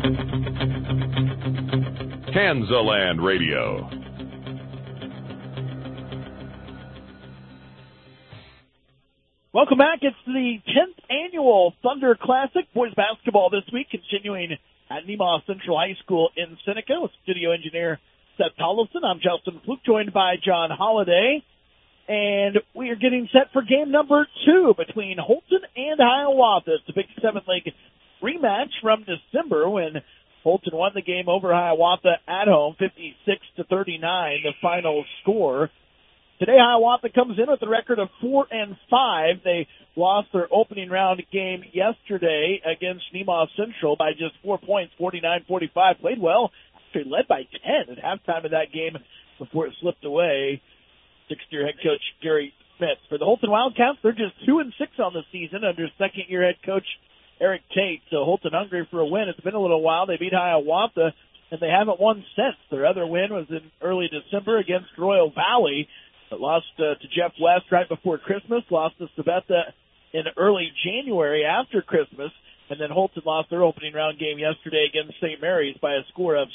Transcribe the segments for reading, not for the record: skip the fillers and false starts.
Kansaland Radio. Welcome back. It's the 10th annual Thunder Classic. Boys basketball this week continuing at Nemaha Central High School in Seneca with studio engineer Seth Tollefson. I'm Justin Fluke, joined by John Holliday. And we are getting set for game number 2 between Holton and Hiawatha. It's a Big 7 League rematch from December when Holton won the game over Hiawatha at home, 56-39, the final score. Today, Hiawatha comes in with a record of 4-5. They lost their opening round game yesterday against Nemaha Central by just 4 points, 49-45. Played well, actually led by 10 at halftime of that game before it slipped away. Sixth-year head coach Gary Smith. For the Holton Wildcats, they're just 2-6 on the season under second-year head coach Eric Tate. So Holton hungry for a win. It's been a little while. They beat Hiawatha, and they haven't won since. Their other win was in early December against Royal Valley. But lost to Jeff West right before Christmas, lost to Sabetha in early January after Christmas, and then Holton lost their opening round game yesterday against St. Mary's by a score of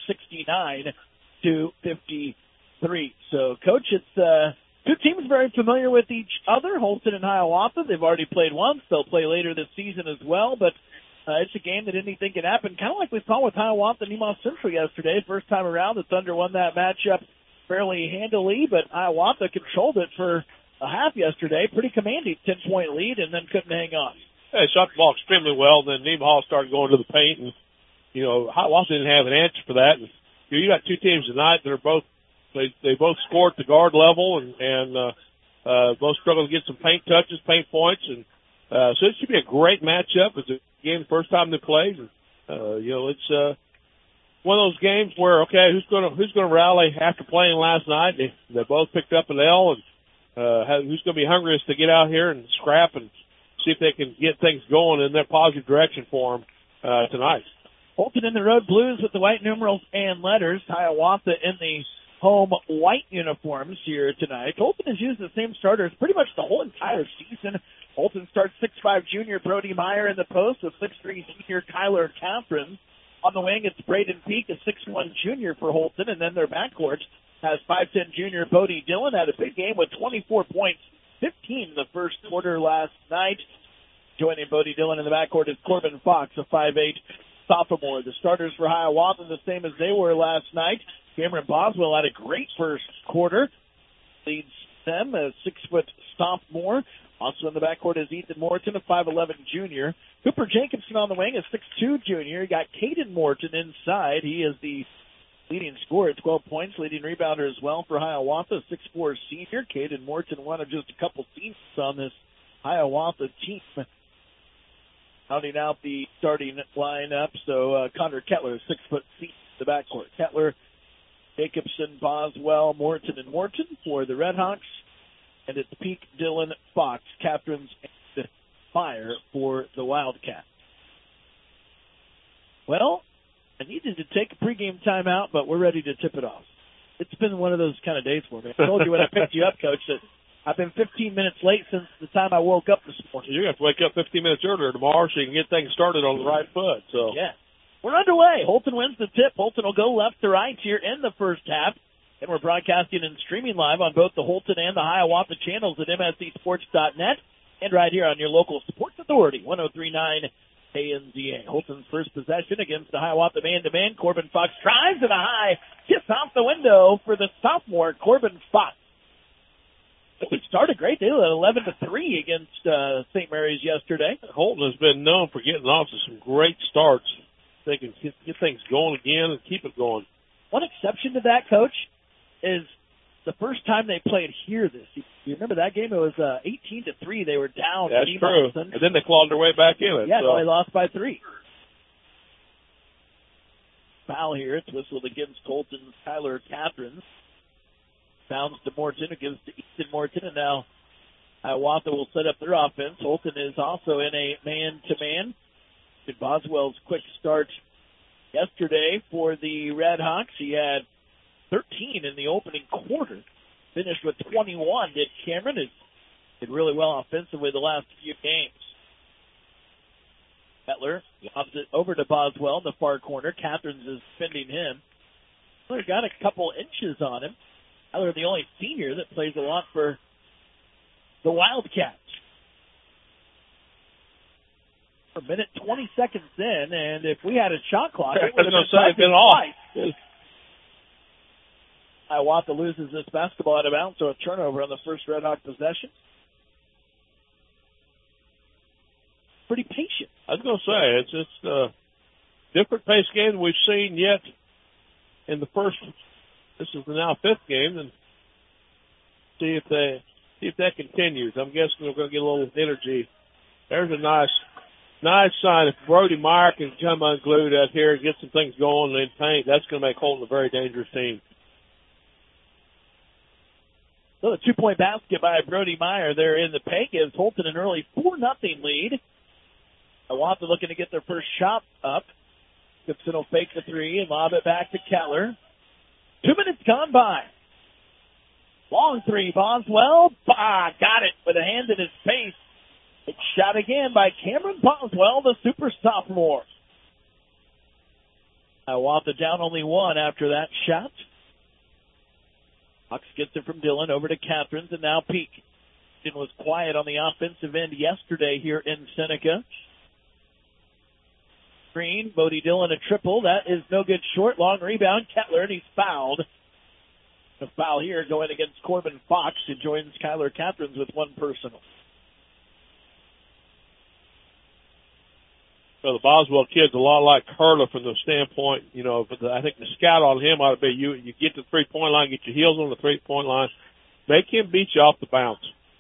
69-53. So, Coach, it's two teams very familiar with each other, Holton and Hiawatha. They've already played once. They'll play later this season as well, but it's a game that anything can happen, kind of like we saw with Hiawatha and Nemaha Central yesterday. First time around, the Thunder won that matchup fairly handily, but Hiawatha controlled it for a half yesterday. Pretty commanding 10-point lead, and then couldn't hang on. They shot the ball extremely well. Then Nemaha started going to the paint, and Hiawatha didn't have an answer for that. And you got two teams tonight that are both they both score at the guard level, and both struggle to get some paint touches, paint points, and so it should be a great matchup. It's a game the first time they played. And, it's one of those games where, okay, who's going to rally after playing last night? They both picked up an L, and who's going to be hungriest to get out here and scrap and see if they can get things going in their positive direction for them tonight. Holton in the road blues with the white numerals and letters. Hiawatha in the home white uniforms here tonight. Holton has used the same starters pretty much the whole entire season. Holton starts 6'5" junior Brody Meyer in the post with 6'3" senior Kyler Catherine. On the wing, it's Braden Peak, a 6'1" junior for Holton, and then their backcourt has 5'10" junior Bodie Dillon. Had a big game with 24 points, 15 in the first quarter last night. Joining Bodie Dillon in the backcourt is Corbin Fox, a 5'8" sophomore. The starters for Hiawatha the same as they were last night. Cameron Boswell had a great first quarter. Leads them, a 6-foot sophomore. Also in the backcourt is Ethan Morton, a 5'11" junior. Cooper Jacobson on the wing, a 6'2" junior. You got Caden Morton inside. He is the leading scorer at 12 points, leading rebounder as well for Hiawatha, 6'4" senior. Caden Morton, one of just a couple seasons on this Hiawatha team. Rounding out the starting lineup, so Connor Kettler, 6' senior in the backcourt. Kettler, Jacobson, Boswell, Morton, and Morton for the Redhawks. And it's Peak, Dillon, Fox, Captains, and Meyer for the Wildcats. Well, I needed to take a pregame timeout, but we're ready to tip it off. It's been one of those kind of days for me. I told you when I picked you up, Coach, that I've been 15 minutes late since the time I woke up this morning. You're going to have to wake up 15 minutes earlier tomorrow so you can get things started on the right foot. So yeah. We're underway. Holton wins the tip. Holton will go left to right here in the first half. And we're broadcasting and streaming live on both the Holton and the Hiawatha channels at mscsports.net and right here on your local sports authority, 103.9 KNZA. Holton's first possession against the Hiawatha man-to-man. Corbin Fox tries and a high kiss off the window for the sophomore, Corbin Fox. It started great. They led 11-3 against St. Mary's yesterday. Holton has been known for getting off to some great starts. They can get things going again and keep it going. One exception to that, Coach, is the first time they played here this season. You remember that game? It was 18-3. They were down. That's true. And then they clawed their way back in it. Yeah, so. They lost by 3. Foul here. It's whistled against Holton's Tyler Catherine. Bounds to Morton. It gives to Ethan Morton. And now Hiawatha will set up their offense. Holton is also in a man-to-man. And Boswell's quick start yesterday for the Redhawks. He had 13 in the opening quarter. Finished with 21. Did Cameron. Did really well offensively the last few games. Kettler lobs it over to Boswell in the far corner. Catherines is defending him. Kettler got a couple inches on him. Kettler, the only senior that plays a lot for the Wildcats. A minute 20 seconds in, and if we had a shot clock, it would have been off. Hiawatha loses this basketball out of bounds, so a turnover on the first Red Hawk possession. Pretty patient. I was going to say, it's a different pace game than we've seen yet in the first. This is the now fifth game, and see if that continues. I'm guessing we're going to get a little energy. There's a nice sign. If Brody Meyer can come unglued out here and get some things going in paint, that's going to make Holton a very dangerous team. So the 2-point basket by Brody Meyer there in the paint gives Holton an early 4-0 lead. Hiawatha looking to get their first shot up. Gibson will fake the three and lob it back to Kettler. 2 minutes gone by. Long three, Boswell. Got it with a hand in his face. It's shot again by Cameron Boswell, the super sophomore. Hiawatha down only one after that shot. Hawks gets it from Dillon over to Catherines and now Peak. It was quiet on the offensive end yesterday here in Seneca. Green, Bodie Dillon a triple. That is no good short. Long rebound. Kettler, and he's fouled. A foul here going against Corbin Fox, who joins Kyler Catherines with one personal. So the Boswell kid's a lot like Curler from the standpoint, I think the scout on him ought to be you get to the 3-point line, get your heels on the 3-point line, make him beat you off the bounce.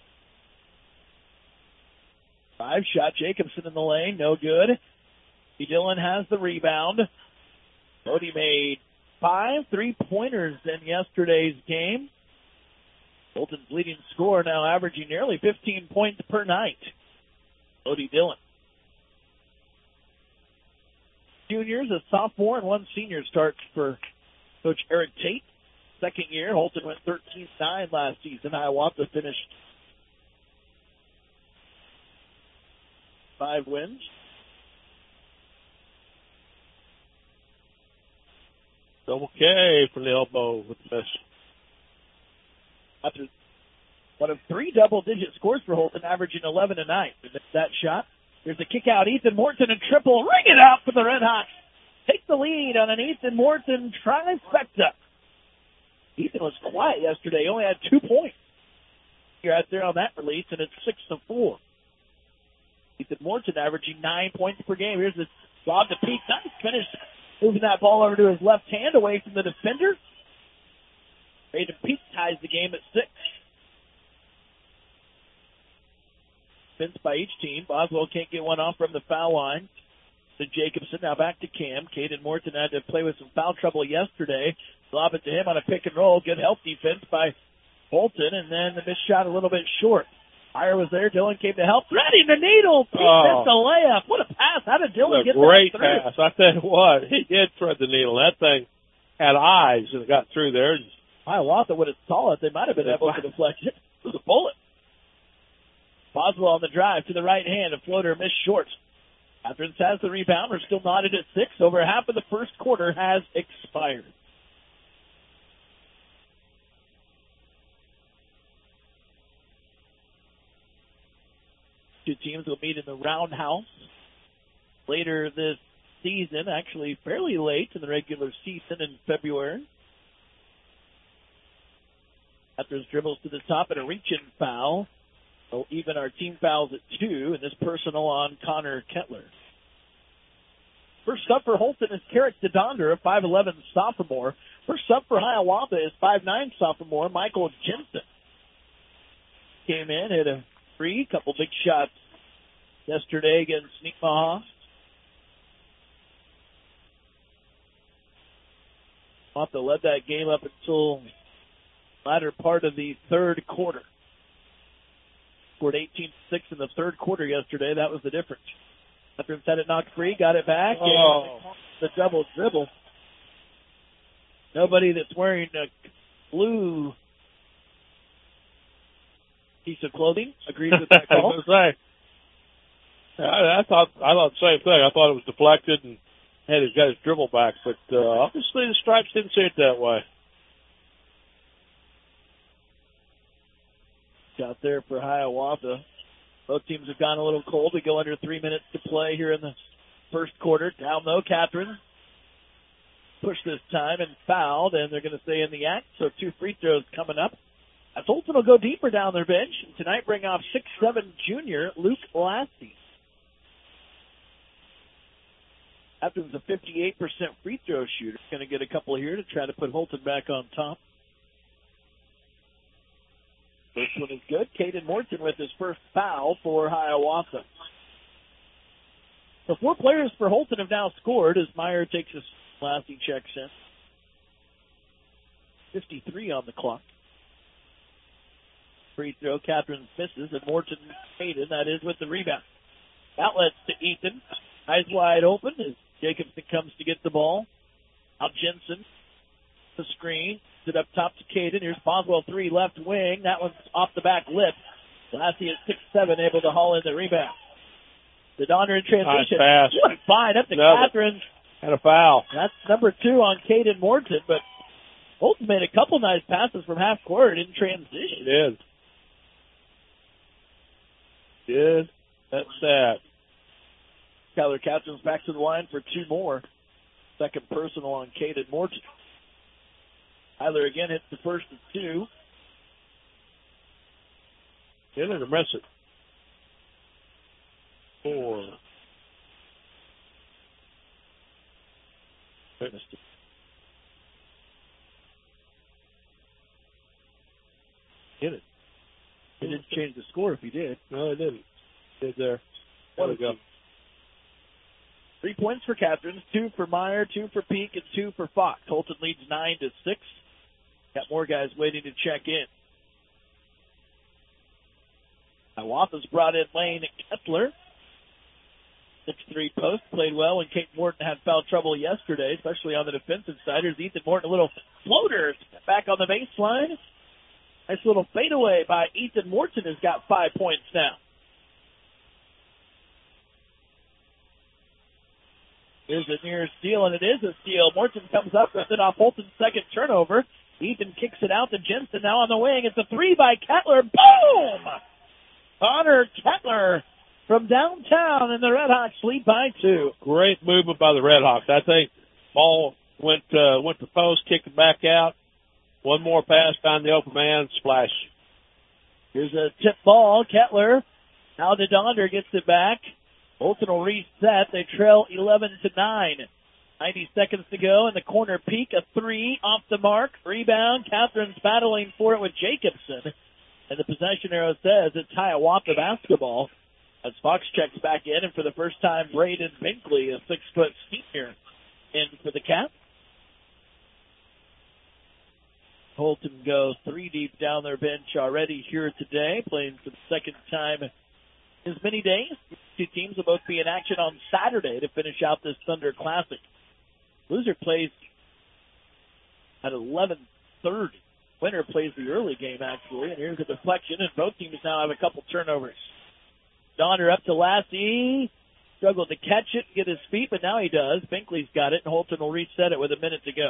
5-shot, Jacobson in the lane, no good. Dillon has the rebound. Bodie made 5 3-pointers in yesterday's game. Holton's leading scorer now averaging nearly 15 points per night. Bodie Dillon. Juniors, a sophomore, and one senior starts for Coach Eric Tate. Second year, Holton went 13-9 last season. Hiawatha finished 5 wins. Double K from the elbow with the miss. After one of 3 double-digit scores for Holton, averaging 11 a night. They missed that shot. Here's a kick out. Ethan Morton and triple. Ring it out for the Red Hawks. Take the lead on an Ethan Morton trifecta. Ethan was quiet yesterday. He only had 2 points. You're out there on that release, and it's 6-4. Ethan Morton averaging 9 points per game. Here's the lob to Peak. Nice finish. Moving that ball over to his left hand away from the defender. Braden Peak ties the game at 6. Defense by each team. Boswell can't get one off from the foul line. To Jacobson, now back to Cam. Caden Morton had to play with some foul trouble yesterday. Lob it to him on a pick and roll. Good help defense by Holton, and then the missed shot a little bit short. Meyer was there. Dillon came to help. Threading the needle. Peak missed the layup. What a pass. How did Dillon get that through? Great pass. I tell you what, he did thread the needle. That thing had eyes and it got through there. Hiawatha would have saw it. They might have been able to deflect it. It was a bullet. Boswell on the drive to the right hand. A floater missed short. Catherines has the rebound. We're still knotted at 6. Over half of the first quarter has expired. Two teams will meet in the Roundhouse later this season, actually fairly late in the regular season in February. Catherines dribbles to the top and a reach-in foul. So even our team fouls at 2, and this personal on Connor Kettler. First up for Holton is Carrick DeDonder, a 5'11 sophomore. First up for Hiawatha is 5'9 sophomore Michael Jensen. Came in, hit a 3, couple big shots yesterday against Nemaha. Hiawatha led that game up until the latter part of the third quarter. Scored 18-6 in the third quarter yesterday. That was the difference. Catherines had it knocked free, got it back, and the double dribble. Nobody that's wearing a blue piece of clothing agrees with that call. I thought the same thing. I thought it was deflected and got his dribble back, but obviously the Stripes didn't see it that way. Out there for Hiawatha. Both teams have gone a little cold. We go under 3 minutes to play here in the first quarter. Down low, Catherine pushed this time and fouled, and they're going to stay in the act. So 2 free throws coming up. As Holton will go deeper down their bench, and tonight bring off 6'7" junior Luke Lassie. Cattherine's a 58% free throw shooter. Going to get a couple here to try to put Holton back on top. First one is good. Caden Morton with his first foul for Hiawatha. The 4 players for Holton have now scored as Meyer takes his Lassie checks in. 53 on the clock. Free throw, Catherine misses, and Morton Caden, that is, with the rebound. Outlets to Ethan. Eyes wide open as Jacobson comes to get the ball. Out Jensen. The screen. It up top to Caden. Here's Boswell 3 left wing. That one's off the back lip. Lassie is 6'7", able to haul in the rebound. The Donner in transition. Nice pass. What a find up to Catherine. And a foul. That's number 2 on Caden Morton, but Holton made a couple nice passes from half court in transition. Did. That's sad. Skylar Catherine's back to the line for 2 more. Second personal on Caden Morton. Tyler again hits the first of 2. Get it or miss it. 4. Missed it. Get it. It didn't change the score if he did. No, it didn't. Did there. There we go. 3 points for Catherine, 2 for Meyer, 2 for Peak, and 2 for Fox. Holton leads 9-6. Got more guys waiting to check in. Hiawatha's brought in Lane Kettler. 6'3" post, played well when Kate Morton had foul trouble yesterday, especially on the defensive side. Here's Ethan Morton, a little floater back on the baseline. Nice little fadeaway by Ethan Morton, has got 5 points now. Here's a near steal, and it is a steal. Morton comes up with it off Holton's second turnover. Ethan kicks it out to Jensen, now on the wing. It's a 3 by Kettler. Boom! Connor Kettler from downtown, and the Redhawks lead by 2. Great movement by the Redhawks. I think ball went to post, kicked it back out. One more pass, found the open man, splash. Here's a tip ball. Kettler. Now DeDonder gets it back. Holton will reset. They trail 11-9. 90 seconds to go in the corner. Peak, a 3 off the mark. Rebound. Catherine's battling for it with Jacobson. And the possession arrow says it's Hiawatha basketball. As Fox checks back in, and for the first time, Braden Binkley, a 6-foot senior, in for the Cats. Holton goes 3 deep down their bench already here today, playing for the second time in as many days. 2 teams will both be in action on Saturday to finish out this Thunder Classic. Loser plays at 11:30. Winner plays the early game, actually, and here's a deflection, and both teams now have a couple turnovers. Donner up to Lassie. Struggled to catch it and get his feet, but now he does. Binkley's got it, and Holton will reset it with a minute to go.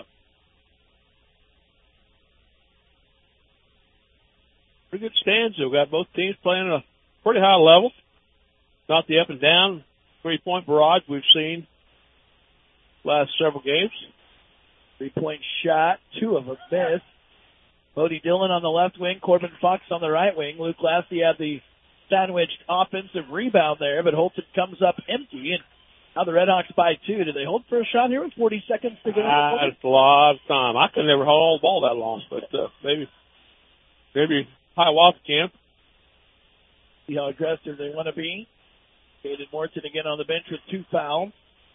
Pretty good stands. We've got both teams playing at a pretty high level. Not the up and down 3-point barrage we've seen last several games. 3-point shot, 2 of them missed. Bodie Dillon on the left wing, Corbin Fox on the right wing. Luke Lassie had the sandwiched offensive rebound there, but Holton comes up empty, and now the Redhawks by 2. Do they hold for a shot here with 40 seconds to go? That's a lot of time. I could never hold the ball that long, but maybe Hiawatha can. See how aggressive they want to be. Caden Morton again on the bench with 2 fouls.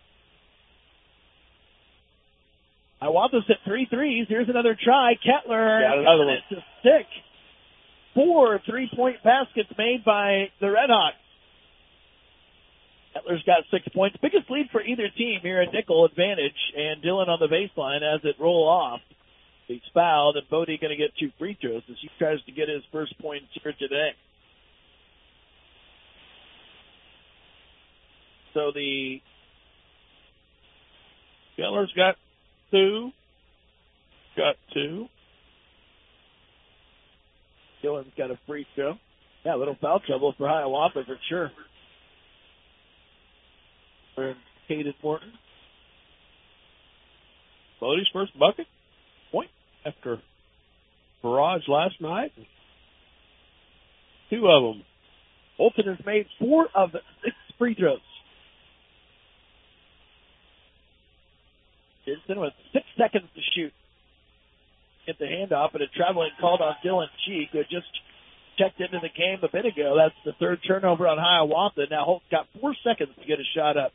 Hiawatha's hit 3 threes. Here's another try. Kettler. Got another one. It's a stick. 4 3-point baskets made by the Redhawks. Kettler's got 6 points. Biggest lead for either team here at nickel advantage. And Dillon on the baseline as it roll off. He's fouled, and Bodie going to get 2 free throws as he tries to get his first points here today. So the Geller's got two. Dillon's got a free throw. Yeah, a little foul trouble for Hiawatha for sure. For Caden Morton. Bodie's first bucket. Point after barrage last night. Two of them. Holton has made 4 of 6 free throws. Jensen with 6 seconds to shoot. Get the handoff, and a traveling called on Dylan Cheek, who had just checked into the game a bit ago. That's the 3rd turnover on Hiawatha. Now Holt's got 4 seconds to get a shot up.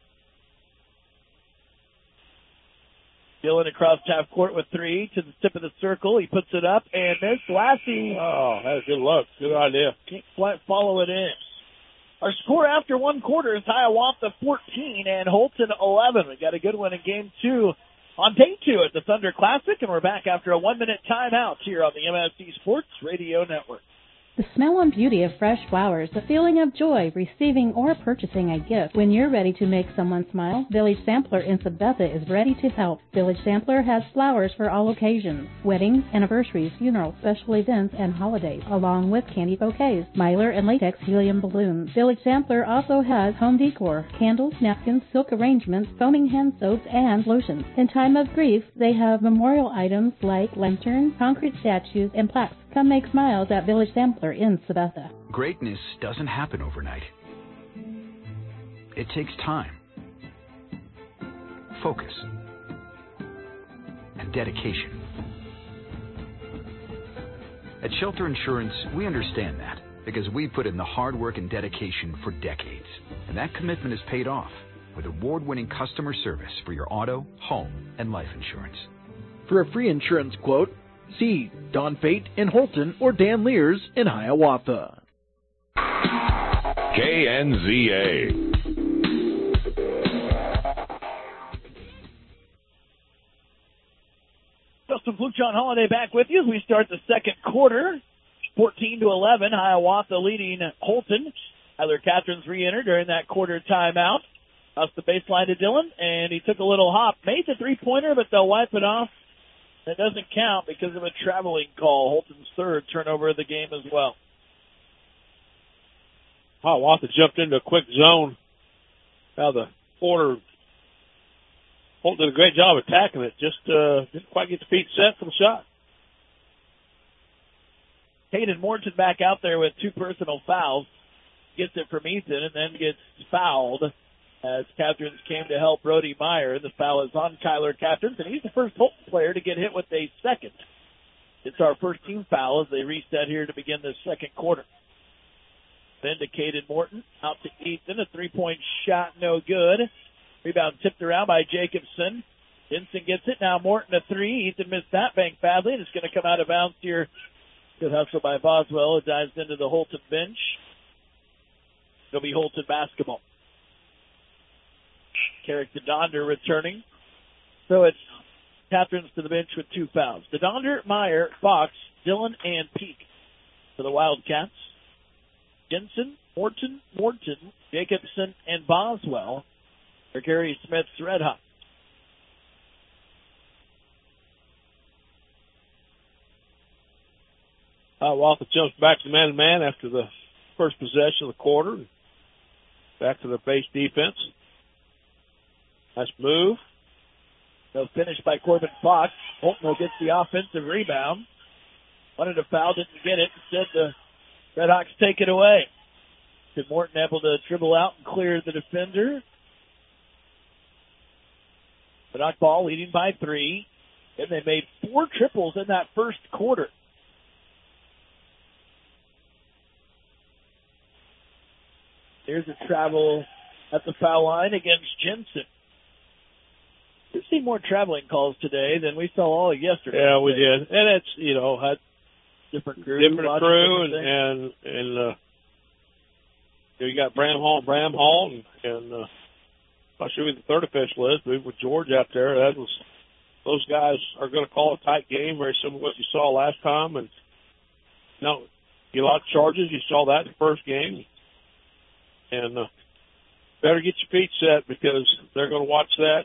Dylan across half court with 3 to the tip of the circle. He puts it up and missed. Lassie. Oh, that was good luck. Good idea. Can't quite follow it in. Our score after 1 quarter is Hiawatha 14 and Holton 11. We got a good one in game 2 on day 2 at the Thunder Classic, and we're back after a 1-minute timeout here on the MSC Sports Radio Network. The smell and beauty of fresh flowers, the feeling of joy receiving or purchasing a gift. When you're ready to make someone smile, Village Sampler in Sabetha is ready to help. Village Sampler has flowers for all occasions: weddings, anniversaries, funerals, special events, and holidays, along with candy bouquets, mylar and latex helium balloons. Village Sampler also has home decor, candles, napkins, silk arrangements, foaming hand soaps, and lotions. In time of grief, they have memorial items like lanterns, concrete statues, and plaques. Come make smiles at Village Sampler in Sabetha. Greatness doesn't happen overnight. It takes time, focus, and dedication. At Shelter Insurance, we understand that because we put in the hard work and dedication for decades. And that commitment has paid off with award-winning customer service for your auto, home, and life insurance. For a free insurance quote, see Don Fate in Holton or Dan Lears in Hiawatha. KNZA. Justin Fluke, John Holiday back with you as we start the second quarter. 14-11, Hiawatha leading Holton. Tyler Catherine's re-entered during that quarter timeout. Off the baseline to Dylan, and he took a little hop. Made the three-pointer, but they'll wipe it off. That doesn't count because of a traveling call. Holton's 3rd turnover of the game as well. Hiawatha jumped into a quick zone. Now the quarter. Holton did a great job attacking it. Just didn't quite get the feet set for the shot. Caden Morton back out there with 2 personal fouls. Gets it from Ethan and then gets fouled as Catherines came to help Brody Meyer. The foul is on Kyler Catherines, and he's the first Holton player to get hit with a second. It's our first team foul as they reset here to begin the second quarter. Then to Caden Morton, out to Ethan, a 3-point shot, no good. Rebound tipped around by Jacobson. Jensen gets it, now Morton a 3. Ethan missed that bank badly, and it's going to come out of bounds here. Good hustle by Boswell. It dives into the Holton bench. It'll be Holton basketball. Carrick DeDonder returning. So it's Catherines to the bench with 2 fouls. DeDonder, Meyer, Fox, Dillon, and Peak for the Wildcats. Jensen, Morton, Jacobson, and Boswell for Gary Smith's Red Hawks. Hiawatha jumps back to man-to-man after the first possession of the quarter. Back to the base defense. Nice move. No finish by Corbin Fox. Holton will get the offensive rebound. Wanted a foul, didn't get it. Instead, the Red Hawks take it away. Good Morton able to dribble out and clear the defender. Red Hawk ball leading by 3. And they made 4 triples in that first quarter. Here's a travel at the foul line against Jensen. We've seen more traveling calls today than we saw all yesterday. Yeah, we did. And it's, had different crew. And you got Bramhall, and not sure who the third official is, but with George out there, those guys are going to call a tight game, very similar to what you saw last time. And you a lot of charges. You saw that in the first game. And better get your feet set because they're going to watch that.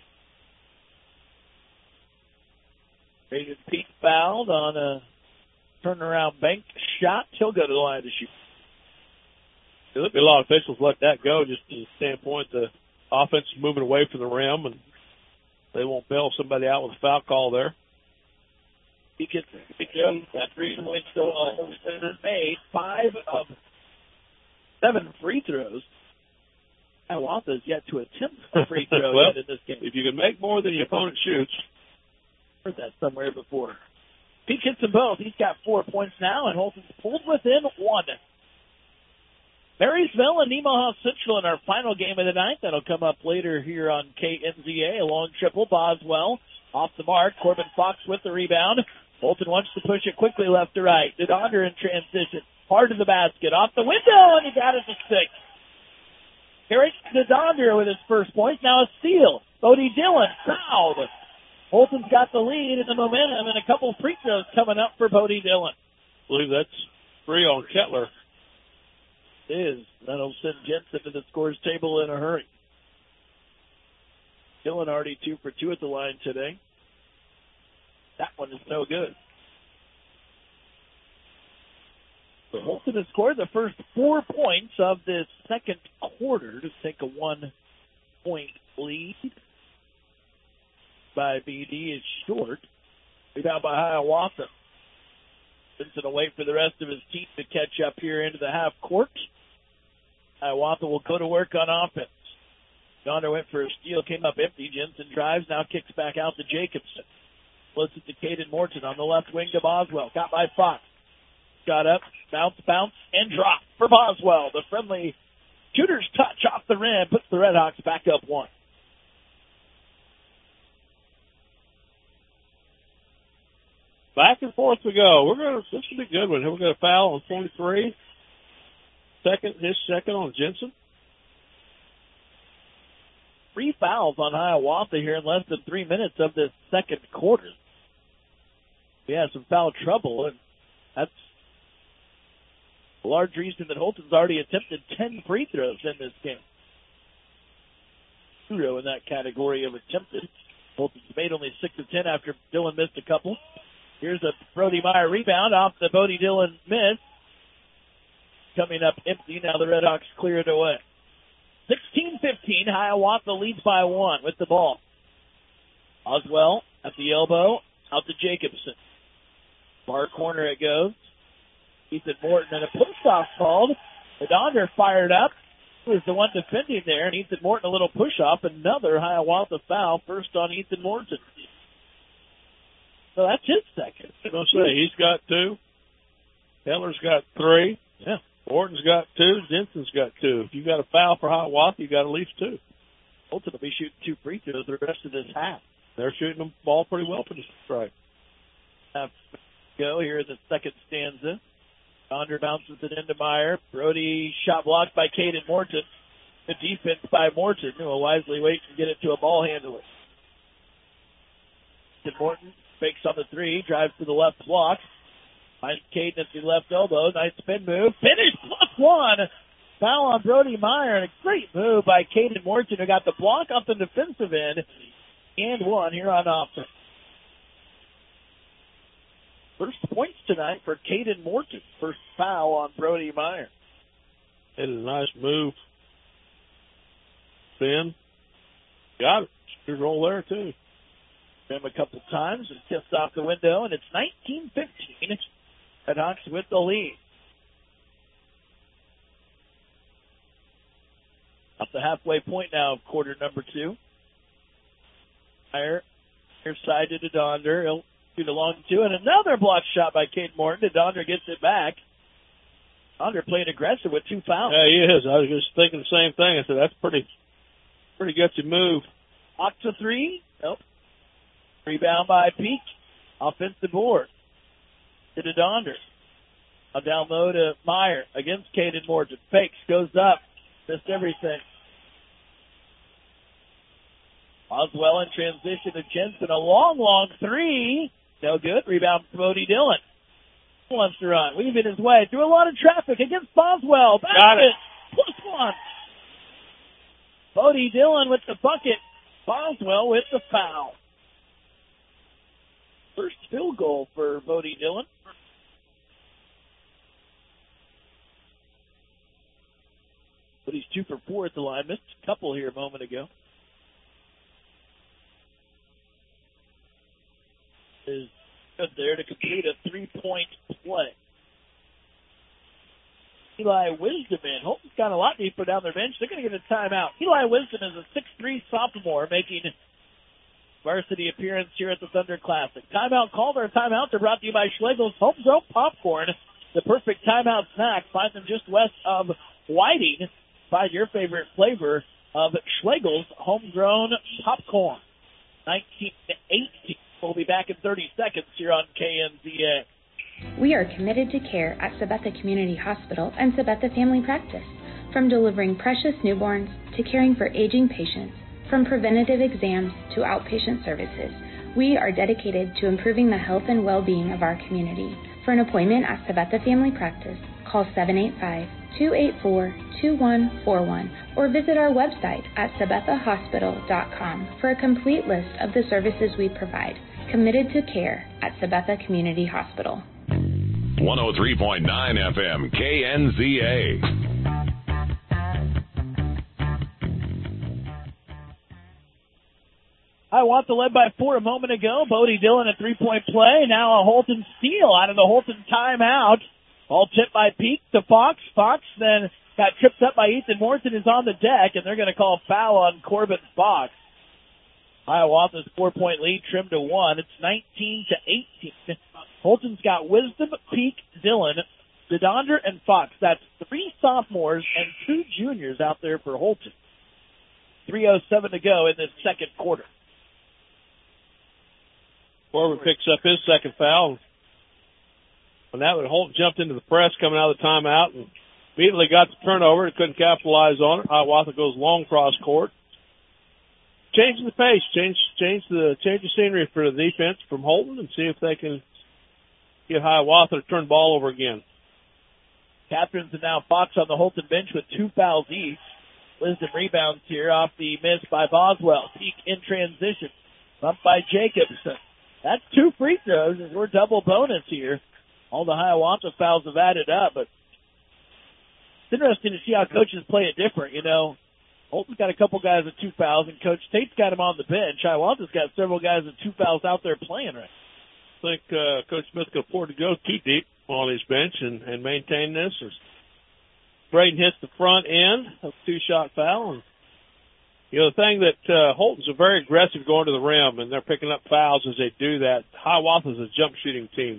Braden Peak fouled on a turnaround bank shot. He'll go to the line to shoot. There'll be a lot of officials let that go just to the standpoint the offense is moving away from the rim, and they won't bail somebody out with a foul call there. He gets that 3-point still made. 5 of 7 free throws. Hiawatha is yet to attempt a free throw well, in this game. If you can make more than your opponent shoots. Heard that somewhere before. Peak hits them both. He's got 4 points now, and Holton's pulled within 1. Marysville and Nemaha Central in our final game of the night. That'll come up later here on KNZA. A long triple. Boswell off the mark. Corbin Fox with the rebound. Holton wants to push it quickly left to right. DeDonder in transition. Hard to the basket. Off the window, and he got it to 6. Eric DeDonder with his first point. Now a steal. Bodie Dillon fouled. Holton's got the lead and the momentum, and a couple of free throws coming up for Bodie Dillon. I believe that's 3 on Kettler. It is. That'll send Jensen to the scores table in a hurry. Dillon already 2 for 2 at the line today. That one is no good. So Holton has scored the first 4 points of this second quarter to take a 1-point lead. By BD is short. Rebound by Hiawatha. Vincent will wait for the rest of his team to catch up here into the half court. Hiawatha will go to work on offense. Donder went for a steal, came up empty. Jensen drives, now kicks back out to Jacobson. Flips it to Caden Morton on the left wing to Boswell. Got by Fox. Got up, bounce, and drop for Boswell. The friendly shooter's touch off the rim puts the Redhawks back up 1. Back and forth we go. This should be a good one. We're going to foul on 23. His second on Jensen. 3 fouls on Hiawatha here in less than 3 minutes of this second quarter. We have some foul trouble, and that's a large reason that Holton's already attempted 10 free throws in this game. 0 in that category of attempted. Holton's made only 6 of 10 after Dillon missed a couple. Here's a Brody Meyer rebound off the Bodie Dillon miss. Coming up empty. Now the Redhawks clear it away. 16-15. Hiawatha leads by 1 with the ball. Oswell at the elbow. Out to Jacobson. Far corner it goes. Ethan Morton and a push-off called. DeDonder fired up. He was the one defending there. And Ethan Morton a little push-off. Another Hiawatha foul. First on Ethan Morton. So that's his second. I was going to say, he's got 2. Keller's got 3. Yeah. Morton's got 2. Jensen's got 2. If you got a foul for Hiawatha, you got at least 2. Holton will be shooting 2 free throws the rest of this half. They're shooting the ball pretty well for the strike. Go here in the second stanza. Donder bounces it into Meyer. Brody shot blocked by Caden Morton. The defense by Morton, who will wisely wait and get it to a ball handler. Caden Morton fakes on the 3, drives to the left block. Finds Caden at the left elbow. Nice spin move. Finish +1. Foul on Brody Meyer, and a great move by Caden Morton, who got the block off the defensive end and 1 here on offense. First points tonight for Caden Morton. First foul on Brody Meyer. It is a nice move. Spin. Got it. Good roll there, too. Him a couple times and tipped off the window, and it's 19-15. Redhawks with the lead. Up the halfway point now of quarter number 2. Meyer, near side to DeDonder. He'll shoot a long 2, and another block shot by Caden Morton. DeDonder gets it back. DeDonder playing aggressive with 2 fouls. Yeah, he is. I was just thinking the same thing. I said, that's pretty gutsy move. Block to 3. Nope. Rebound by Peak. Offensive board to DeDonder. A down low to Meyer against Caden Morton. Fakes, goes up. Missed everything. Oswell in transition to Jensen. A long 3. No good. Rebound from Bodie Dillon. Wants to run. Weaving his way through a lot of traffic against Boswell. Got it. +1. Bodie Dillon with the bucket. Boswell with the foul. First field goal for Bodie Dillon. But he's 2 for 4 at the line. Missed a couple here a moment ago. Is good there to complete a 3-point play. Eli Wisdom in. Holton's got a lot deeper down their bench. They're going to get a timeout. Eli Wisdom is a 6'3 sophomore making varsity appearance here at the Thunder Classic. Timeout called. Our timeouts are brought to you by Schlegel's Homegrown Popcorn. The perfect timeout snack. Find them just west of Whiting. Find your favorite flavor of Schlegel's Homegrown Popcorn. 19-18. We'll be back in 30 seconds here on KNZA. We are committed to care at Sabetha Community Hospital and Sabetha Family Practice. From delivering precious newborns to caring for aging patients, from preventative exams to outpatient services, we are dedicated to improving the health and well-being of our community. For an appointment at Sabetha Family Practice, call 785-284-2141 or visit our website at sabethahospital.com for a complete list of the services we provide. Committed to care at Sabetha Community Hospital. 103.9 FM KNZA. Hiawatha led by 4 a moment ago. Bodie Dillon a 3-point play. Now a Holton steal out of the Holton timeout. All tipped by Peak to Fox. Fox then got tripped up by Ethan Morton, who's on the deck, and they're going to call foul on Corbin Fox. Hiawatha's 4-point lead trimmed to 1. It's 19-18. Holton's got Wisdom, Peak, Dillon, DeDonder, and Fox. That's 3 sophomores and 2 juniors out there for Holton. 3:07 to go in this second quarter. Corbin picks up his second foul. When that one, Holton jumped into the press coming out of the timeout and immediately got the turnover and couldn't capitalize on it. Hiawatha goes long cross court. Changing the pace, change the scenery for the defense from Holton and see if they can get Hiawatha to turn the ball over again. Captains and now Fox on the Holton bench with 2 fouls each. Wisdom rebounds here off the miss by Boswell. Peak in transition. Bumped by Jacobson. That's 2 free throws as we're double bonus here. All the Hiawatha fouls have added up, but it's interesting to see how coaches play it different. You know, Holton's got a couple guys with 2 fouls, and Coach Tate's got him on the bench. Hiawatha's got several guys with 2 fouls out there playing right. I think Coach Smith could afford to go too deep on his bench and maintain this. Braden hits the front end of a 2-shot foul. And, you know, the thing that Holton's are very aggressive going to the rim, and they're picking up fouls as they do that. Hiawatha's a jump shooting team.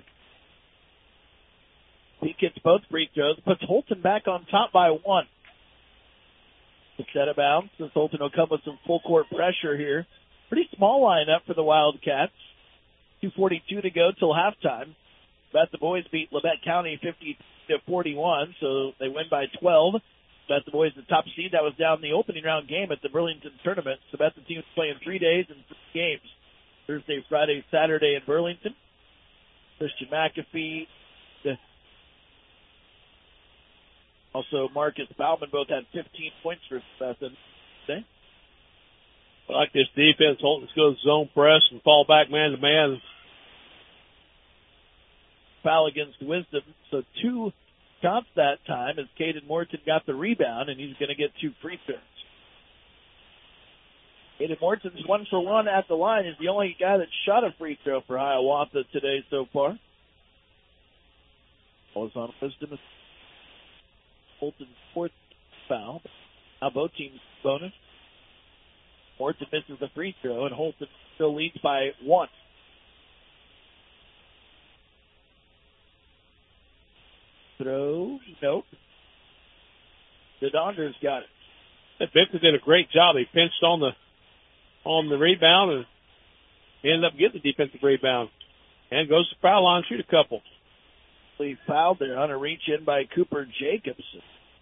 He gets both free throws, puts Holton back on top by 1. It's out of bounds as Holton will come with some full court pressure here. Pretty small lineup for the Wildcats. 2:42 to go till halftime. But the boys beat Labette County 50-41, so they win by 12. But the boys, the top seed, that was down in the opening round game at the Burlington tournament. So that's the team's playing 3 days and 3 games. Thursday, Friday, Saturday in Burlington. Christian McAfee, also Marcus Bauman, both had 15 points for Sabetha today. I like this defense. Holton's goes zone press and fall back man to man. Foul against Wisdom. So 2 shots that time as Caden Morton got the rebound, and he's going to get 2 free throws. Caden Morton's 1 for 1 at the line. He's the only guy that shot a free throw for Hiawatha today so far. Ball is on Wisdom. Holton's 4th foul. Now both teams bonus. Morton misses the free throw, and Holton still leads by 1. Throw, nope. DeDonder's got it. Victor did a great job. He pinched on the rebound and ended up getting the defensive rebound. And goes to foul line, shoot a couple. He fouled there on a reach in by Cooper Jacobson.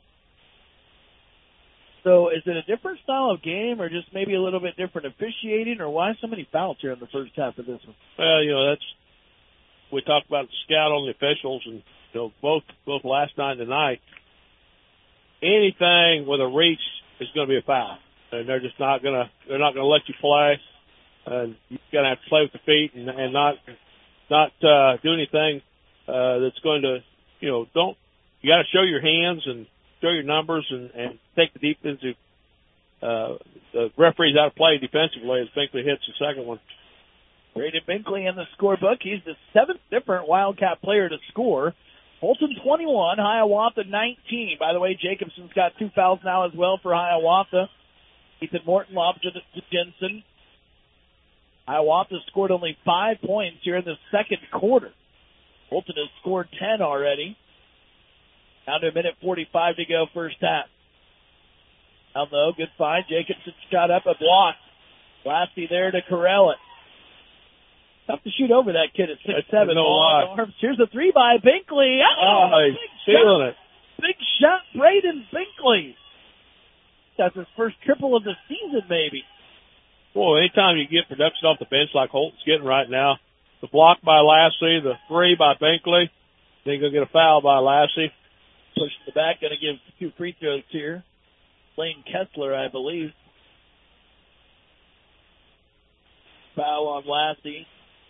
So is it a different style of game or just maybe a little bit different officiating, or why so many fouls here in the first half of this one? Well, you know, we talked about the scout on the officials, and you know, both last night and tonight. Anything with a reach is going to be a foul. and they're just not gonna let you play. And you're gonna have to play with the feet and not do anything that's going to, you got to show your hands and show your numbers and take the defensive the referee's out of play defensively as Binkley hits the second one. Braden Binkley in the scorebook. He's the 7th different Wildcat player to score. Holton 21, Hiawatha 19. By the way, Jacobson's got 2 fouls now as well for Hiawatha. Ethan Morton lobs to Jensen. Hiawatha scored only 5 points here in the second quarter. Holton has scored 10 already. Down to a minute 45 to go, first half. Down low, good find. Jacobson shot up a block. Lassie there to corral it. Tough to shoot over that kid at 6'7". No lie. Here's a 3 by Binkley. He's feeling it. Big shot, Braden Binkley. That's his first triple of the season, maybe. Boy, anytime you get production off the bench like Holton's getting right now, the block by Lassie, the 3 by Binkley, then you're going to get a foul by Lassie. Push to the back, going to give 2 free throws here. Lane Kessler, I believe. Foul on Lassie.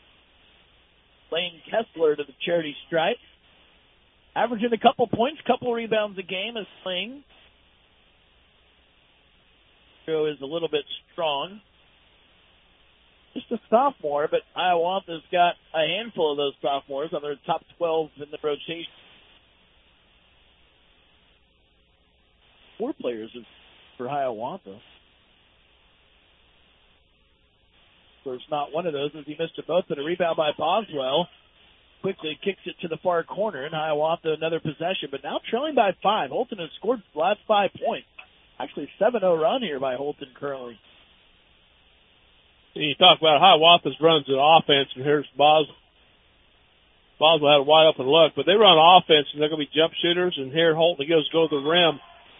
Lane Kessler to the charity stripe. Averaging a couple points, couple rebounds a game is Lane. Is a little bit strong. Just a sophomore, but Hiawatha's got a handful of those sophomores on their top 12 in the rotation. 4 players for Hiawatha. There's not one of those as he missed a both, but a rebound by Boswell. Quickly kicks it to the far corner, and Hiawatha another possession, but now trailing by 5. Holton has scored the last 5 points. Actually 7-0 run here by Holton currently. You talk about Hiawatha's runs an offense, and here's Boswell had a wide open look, but they run offense, and they're going to be jump shooters, and here Holton goes to the rim.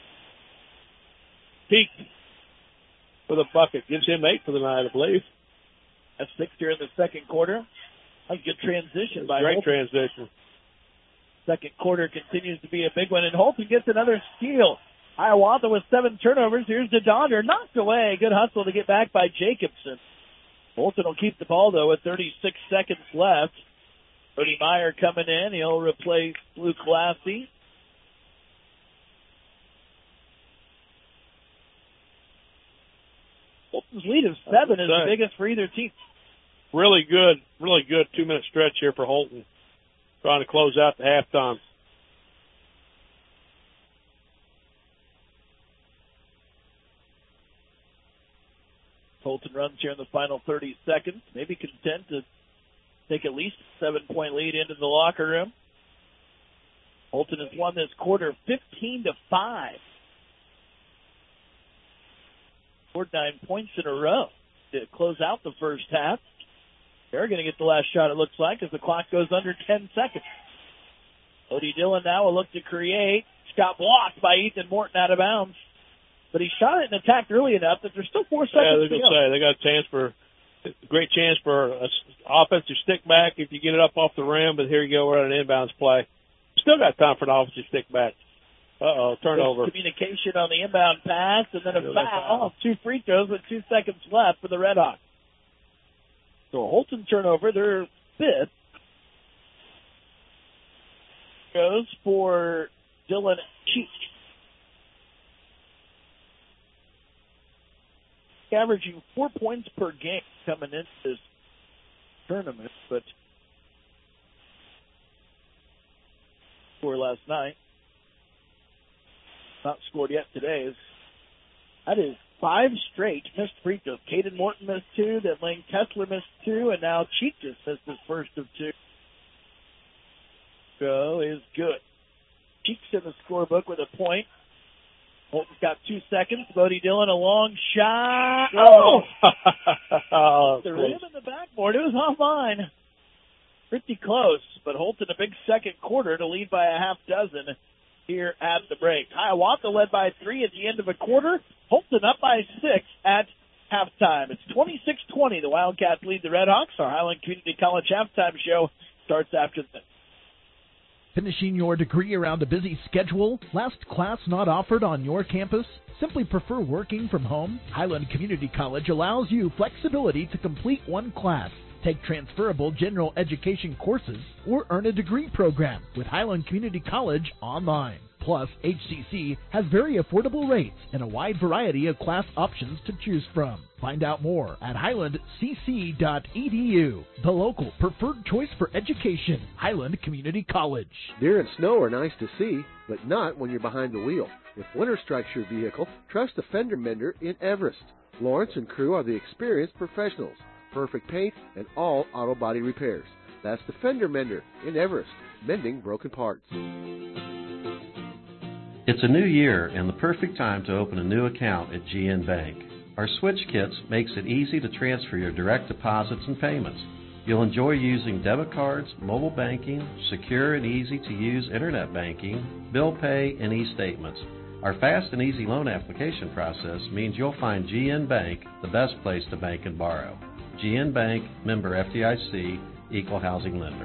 Peak with a bucket. Gives him 8 for the night, I believe. That's 6 here in the second quarter. A good transition by Great Holton. transition. Second quarter continues to be a big one, and Holton gets another steal. Hiawatha with 7 turnovers. Here's DeDonder. Knocked away. Good hustle to get back by Jacobson. Holton will keep the ball, though, with 36 seconds left. Brody Meyer coming in. He'll replace Luke Lassie. Holton's lead of 7 is the biggest for either team. Really good 2-minute stretch here for Holton. Trying to close out the halftime. Holton runs here in the final 30 seconds. Maybe content to take at least a 7-point lead into the locker room. Holton has won this quarter 15-5. Scored 9 points in a row to close out the first half. They're going to get the last shot, it looks like, as the clock goes under 10 seconds. Odie Dillon now will look to create. Shot blocked by Ethan Morton out of bounds. But he shot it and attacked early enough that there's still 4 seconds to go. They got a great chance for an offensive stick back if you get it up off the rim, but here you go, we're at an inbounds play. Still got time for an offensive stick back. Turnover. Communication on the inbound pass, and then a foul. 2 free throws with 2 seconds left for the Redhawks. So a Holton turnover, their 5th. Goes for Dylan Cheek. Averaging 4 points per game coming into this tournament, but scored last night. Not scored yet today. That is 5 straight missed free throws. Caden Morton missed 2, then Lane Kessler missed 2, and now Cheek just missed his first of 2. So is good. Cheek's in the scorebook with a point. Holton's got 2 seconds. Bodie Dillon, a long shot. The rim in the backboard. It was offline. Pretty close, but Holton a big second quarter to lead by a half dozen here at the break. Hiawatha led by 3 at the end of a quarter. Holton up by 6 at halftime. It's 26-20. The Wildcats lead the Redhawks. Our Highland Community College halftime show starts after this. Finishing your degree around a busy schedule? Last class not offered on your campus? Simply prefer working from home? Highland Community College allows you flexibility to complete one class, take transferable general education courses, or earn a degree program with Highland Community College online. Plus, HCC has very affordable rates and a wide variety of class options to choose from. Find out more at highlandcc.edu, the local preferred choice for education, Highland Community College. Deer and snow are nice to see, but not when you're behind the wheel. If winter strikes your vehicle, trust a fender mender in Everest. Lawrence and crew are the experienced professionals. Perfect paint and all auto body repairs. That's the fender mender in Everest, mending broken parts. It's a new year and the perfect time to open a new account at GN Bank. Our Switch Kits makes it easy to transfer your direct deposits and payments. You'll enjoy using debit cards, mobile banking, secure and easy to use internet banking, bill pay, and e-statements. Our fast and easy loan application process means you'll find GN Bank the best place to bank and borrow. GN Bank, member FDIC, equal housing lender.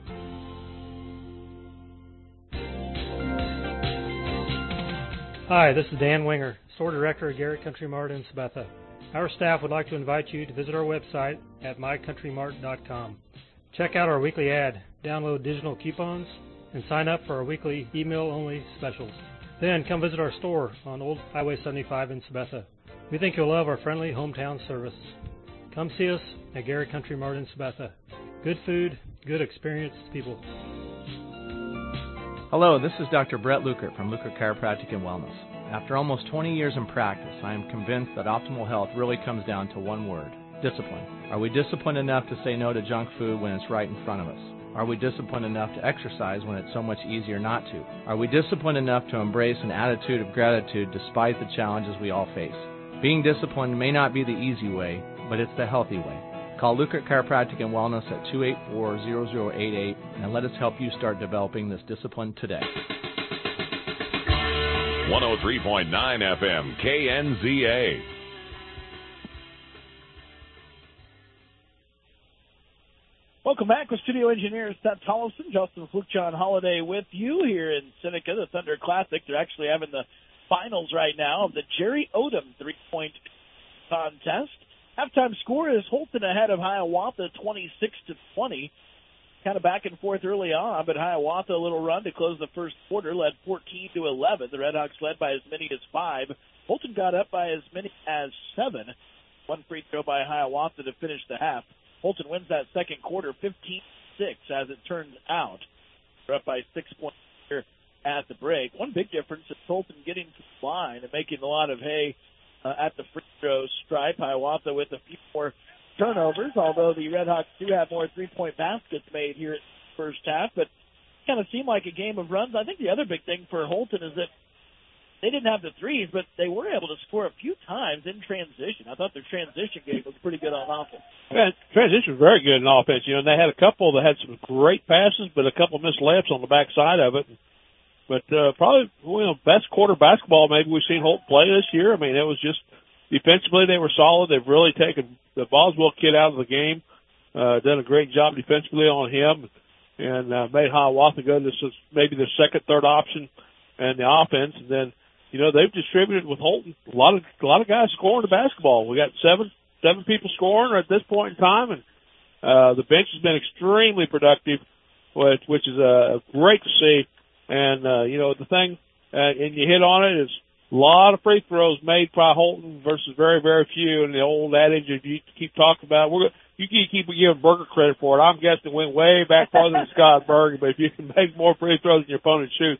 Hi, this is Dan Winger, Store Director at Garrett Country Mart in Sabetha. Our staff would like to invite you to visit our website at mycountrymart.com. Check out our weekly ad, download digital coupons, and sign up for our weekly email-only specials. Then come visit our store on Old Highway 75 in Sabetha. We think you'll love our friendly hometown service. Come see us at Garrett Country Mart in Sabetha. Good food, good experienced people. Hello, this is Dr. Brett Lukert from Lukert Chiropractic and Wellness. After almost 20 years in practice, I am convinced that optimal health really comes down to one word: discipline. Are we disciplined enough to say no to junk food when it's right in front of us? Are we disciplined enough to exercise when it's so much easier not to? Are we disciplined enough to embrace an attitude of gratitude despite the challenges we all face? Being disciplined may not be the easy way, but it's the healthy way. Call Lukert Chiropractic and Wellness at 284-0088 and let us help you start developing this discipline today. 103.9 FM, KNZA. Welcome back with studio engineer Seth Tollefson, Justin Fluke, John Holiday with you here in Seneca, the Thunder Classic. They're actually having the finals right now of the Jerry Odom three-point contest. Halftime score is Holton ahead of Hiawatha 26-20. Kind of back and forth early on, but Hiawatha a little run to close the first quarter, led 14-11. The Redhawks led by as many as 5. Holton got up by as many as 7. One free throw by Hiawatha to finish the half. Holton wins that second quarter 15-6 as it turns out. They're up by 6 points here at the break. One big difference is Holton getting to the line and making a lot of hay at the free throw stripe. Hiawatha with a few more turnovers, although the Redhawks do have more three-point baskets made here in the first half, but it kind of seemed like a game of runs. I think the other big thing for Holton is that they didn't have the threes, but they were able to score a few times in transition. I thought their transition game was pretty good on offense. Yeah, transition was very good in offense. You know, and they had a couple that had some great passes, but a couple missed layups on the backside of it. But probably, best quarter basketball maybe we've seen Holt play this year. I mean, it was just defensively they were solid. They've really taken the Boswell kid out of the game, done a great job defensively on him, and made Hiawatha go to maybe the second, third option and the offense. And then, they've distributed with Holton a lot of guys scoring the basketball. We got seven people scoring at this point in time, and the bench has been extremely productive, which is great to see. And, the thing, and you hit on it, is a lot of free throws made by Holton versus very, very few. And the old adage you keep talking about, you keep giving Berger credit for it. I'm guessing it went way back farther than Scott Berger, but if you can make more free throws than your opponent shoots,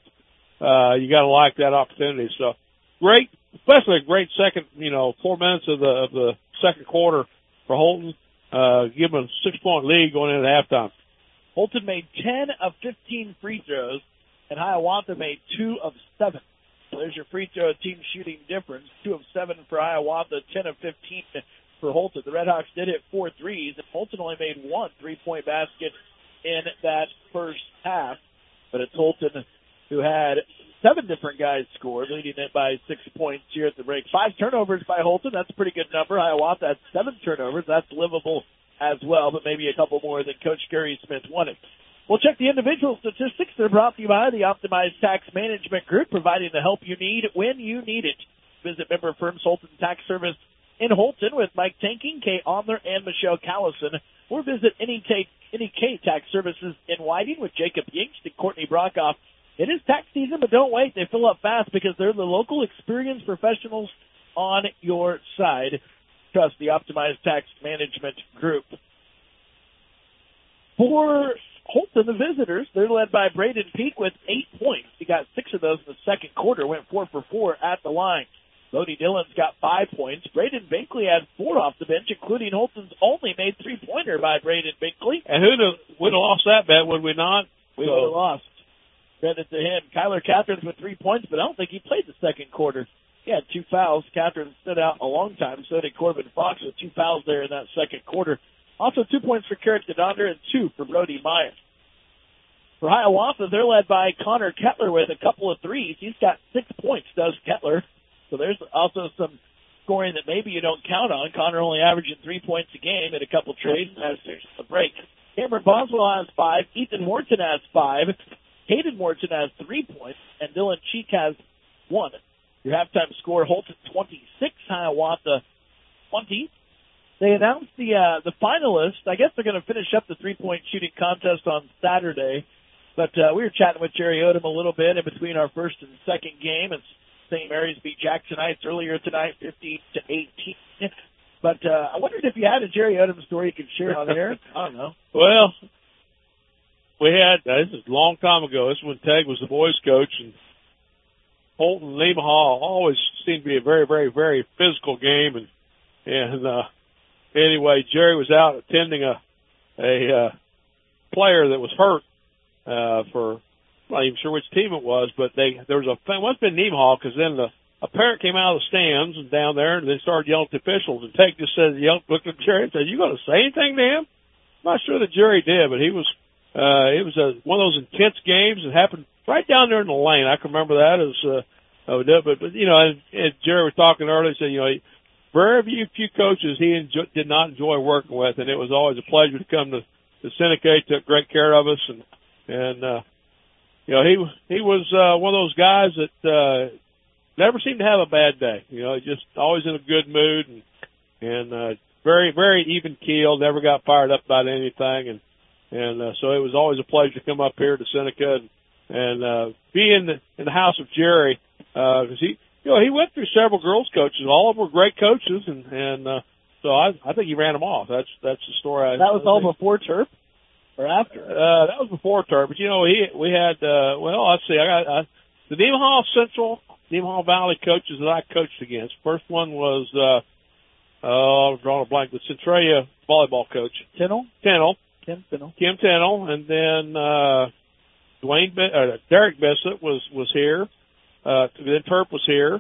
you got to like that opportunity. So great, especially a great second, 4 minutes of the second quarter for Holton, give them a 6-point lead going into halftime. Holton made 10 of 15 free throws, and Hiawatha made 2 of 7. So there's your free throw team shooting difference. 2 of 7 for Hiawatha, 10 of 15 for Holton. The Redhawks did hit 4 threes, and Holton only made 1 3-point basket in that first half. But it's Holton who had 7 different guys score, leading it by 6 points here at the break. 5 turnovers by Holton. That's a pretty good number. Hiawatha had 7 turnovers. That's livable as well, but maybe a couple more than Coach Gary Smith wanted. We'll check the individual statistics. They're brought to you by the Optimized Tax Management Group, providing the help you need when you need it. Visit member firm Holton Tax Service in Holton with Mike Tanking, Kay Omler, and Michelle Callison. Or visit any K Tax Services in Whiting with Jacob Yingst and Courtney Brockhoff. It is tax season, but don't wait. They fill up fast because they're the local experienced professionals on your side. Trust the Optimized Tax Management Group. For Holton, the visitors, they're led by Braden Peak with 8 points. He got 6 of those in the second quarter, went 4 for 4 at the line. Bodie Dillon's got 5 points. Braden Binkley had 4 off the bench, including Holton's only made 3-pointer by Braden Binkley. And who'd have lost that bet, would we not? We would have lost. Credit to him. Kyler Catherine with 3 points, but I don't think he played the second quarter. He had 2 fouls. Catherine stood out a long time. So did Corbin Fox with 2 fouls there in that second quarter. Also 2 points for Carrick Dodonder and 2 for Brody Meyer. For Hiawatha, they're led by Connor Kettler with a couple of threes. He's got 6 points, does Kettler. So there's also some scoring that maybe you don't count on. Connor only averaging 3 points a game in a couple trades as there's a break. Cameron Boswell has 5. Ethan Morton has 5. Hayden Morton has 3 points. And Dylan Cheek has 1. Your halftime score, Holton 26, Hiawatha 20. They announced the finalists. I guess they're going to finish up the three-point shooting contest on Saturday. But we were chatting with Jerry Odom a little bit in between our first and second game. It's St. Mary's beat Jacksonites earlier tonight, 50-18. But I wondered if you had a Jerry Odom story you could share on there. I don't know. Well, we had, this is a long time ago. This is when Teg was the boys' coach, and Holton and Nemaha always seemed to be a very, very, very physical game. And anyway, Jerry was out attending a player that was hurt for, I'm not even sure which team it was, but there was it must have been Nemaha, because then a parent came out of the stands and down there and they started yelling at the officials, and Tech just said, looked at Jerry and said, "You going to say anything to him?" I'm not sure that Jerry did, but he was, it was one of those intense games that happened right down there in the lane. I can remember that but you know, and Jerry was talking earlier, said, you know, very few coaches he did not enjoy working with, and it was always a pleasure to come to Seneca. He took great care of us, and you know, he was one of those guys that never seemed to have a bad day. You know, just always in a good mood, and very, very even keel. Never got fired up about anything, and so it was always a pleasure to come up here to Seneca and be in the house of Jerry, because he went through several girls coaches. All of them were great coaches, and so I think he ran them off. That's the story. That was all before Terp or after? That was before Terp, but you know, we had let's see, I got the Nemaha Valley coaches that I coached against. First one was I was drawing a blank, the Centralia volleyball coach. Kim Tennell, and then Derek Bissett was here. Then Terp was here.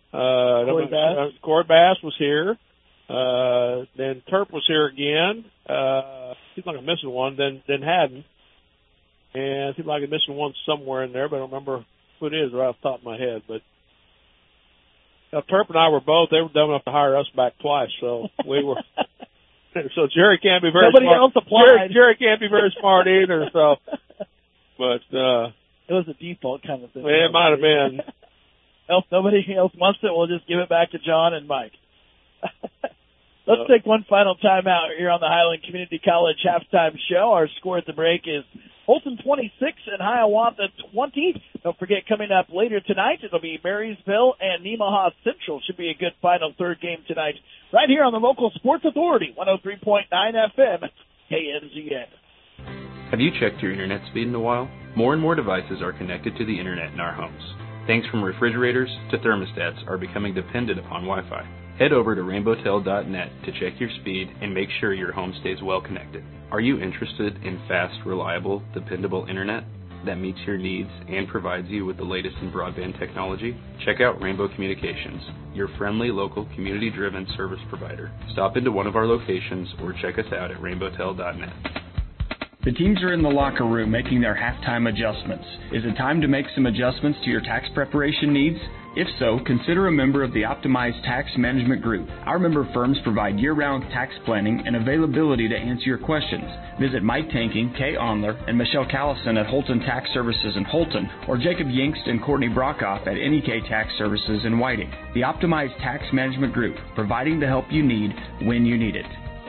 Corey Bass was here. Then Terp was here again. Seems like I'm missing one. Then Haddon. And it seems like I'm missing one somewhere in there, but I don't remember who it is right off the top of my head. But Terp and I were both, they were dumb enough to hire us back twice, so we were. So Jerry can't be very Nobody smart. else applied. Jerry can't be very smart either, so. But it was a default kind of thing. It might have been. If nobody else wants it, we'll just give it back to John and Mike. Let's take one final time out here on the Highland Community College halftime show. Our score at the break is Holton 26 and Hiawatha 20. Don't forget, coming up later tonight, it'll be Marysville and Nemaha Central. Should be a good final third game tonight, right here on the local sports authority, 103.9 FM, KNZN. Have you checked your internet speed in a while? More and more devices are connected to the internet in our homes. Things from refrigerators to thermostats are becoming dependent upon Wi-Fi. Head over to rainbowtel.net to check your speed and make sure your home stays well connected. Are you interested in fast, reliable, dependable internet that meets your needs and provides you with the latest in broadband technology? Check out Rainbow Communications, your friendly, local, community-driven service provider. Stop into one of our locations or check us out at rainbowtel.net. The teams are in the locker room making their halftime adjustments. Is it time to make some adjustments to your tax preparation needs? If so, consider a member of the Optimized Tax Management Group. Our member firms provide year-round tax planning and availability to answer your questions. Visit Mike Tanking, Kay Onler, and Michelle Callison at Holton Tax Services in Holton, or Jacob Yingst and Courtney Brockhoff at NEK Tax Services in Whiting. The Optimized Tax Management Group, providing the help you need when you need it.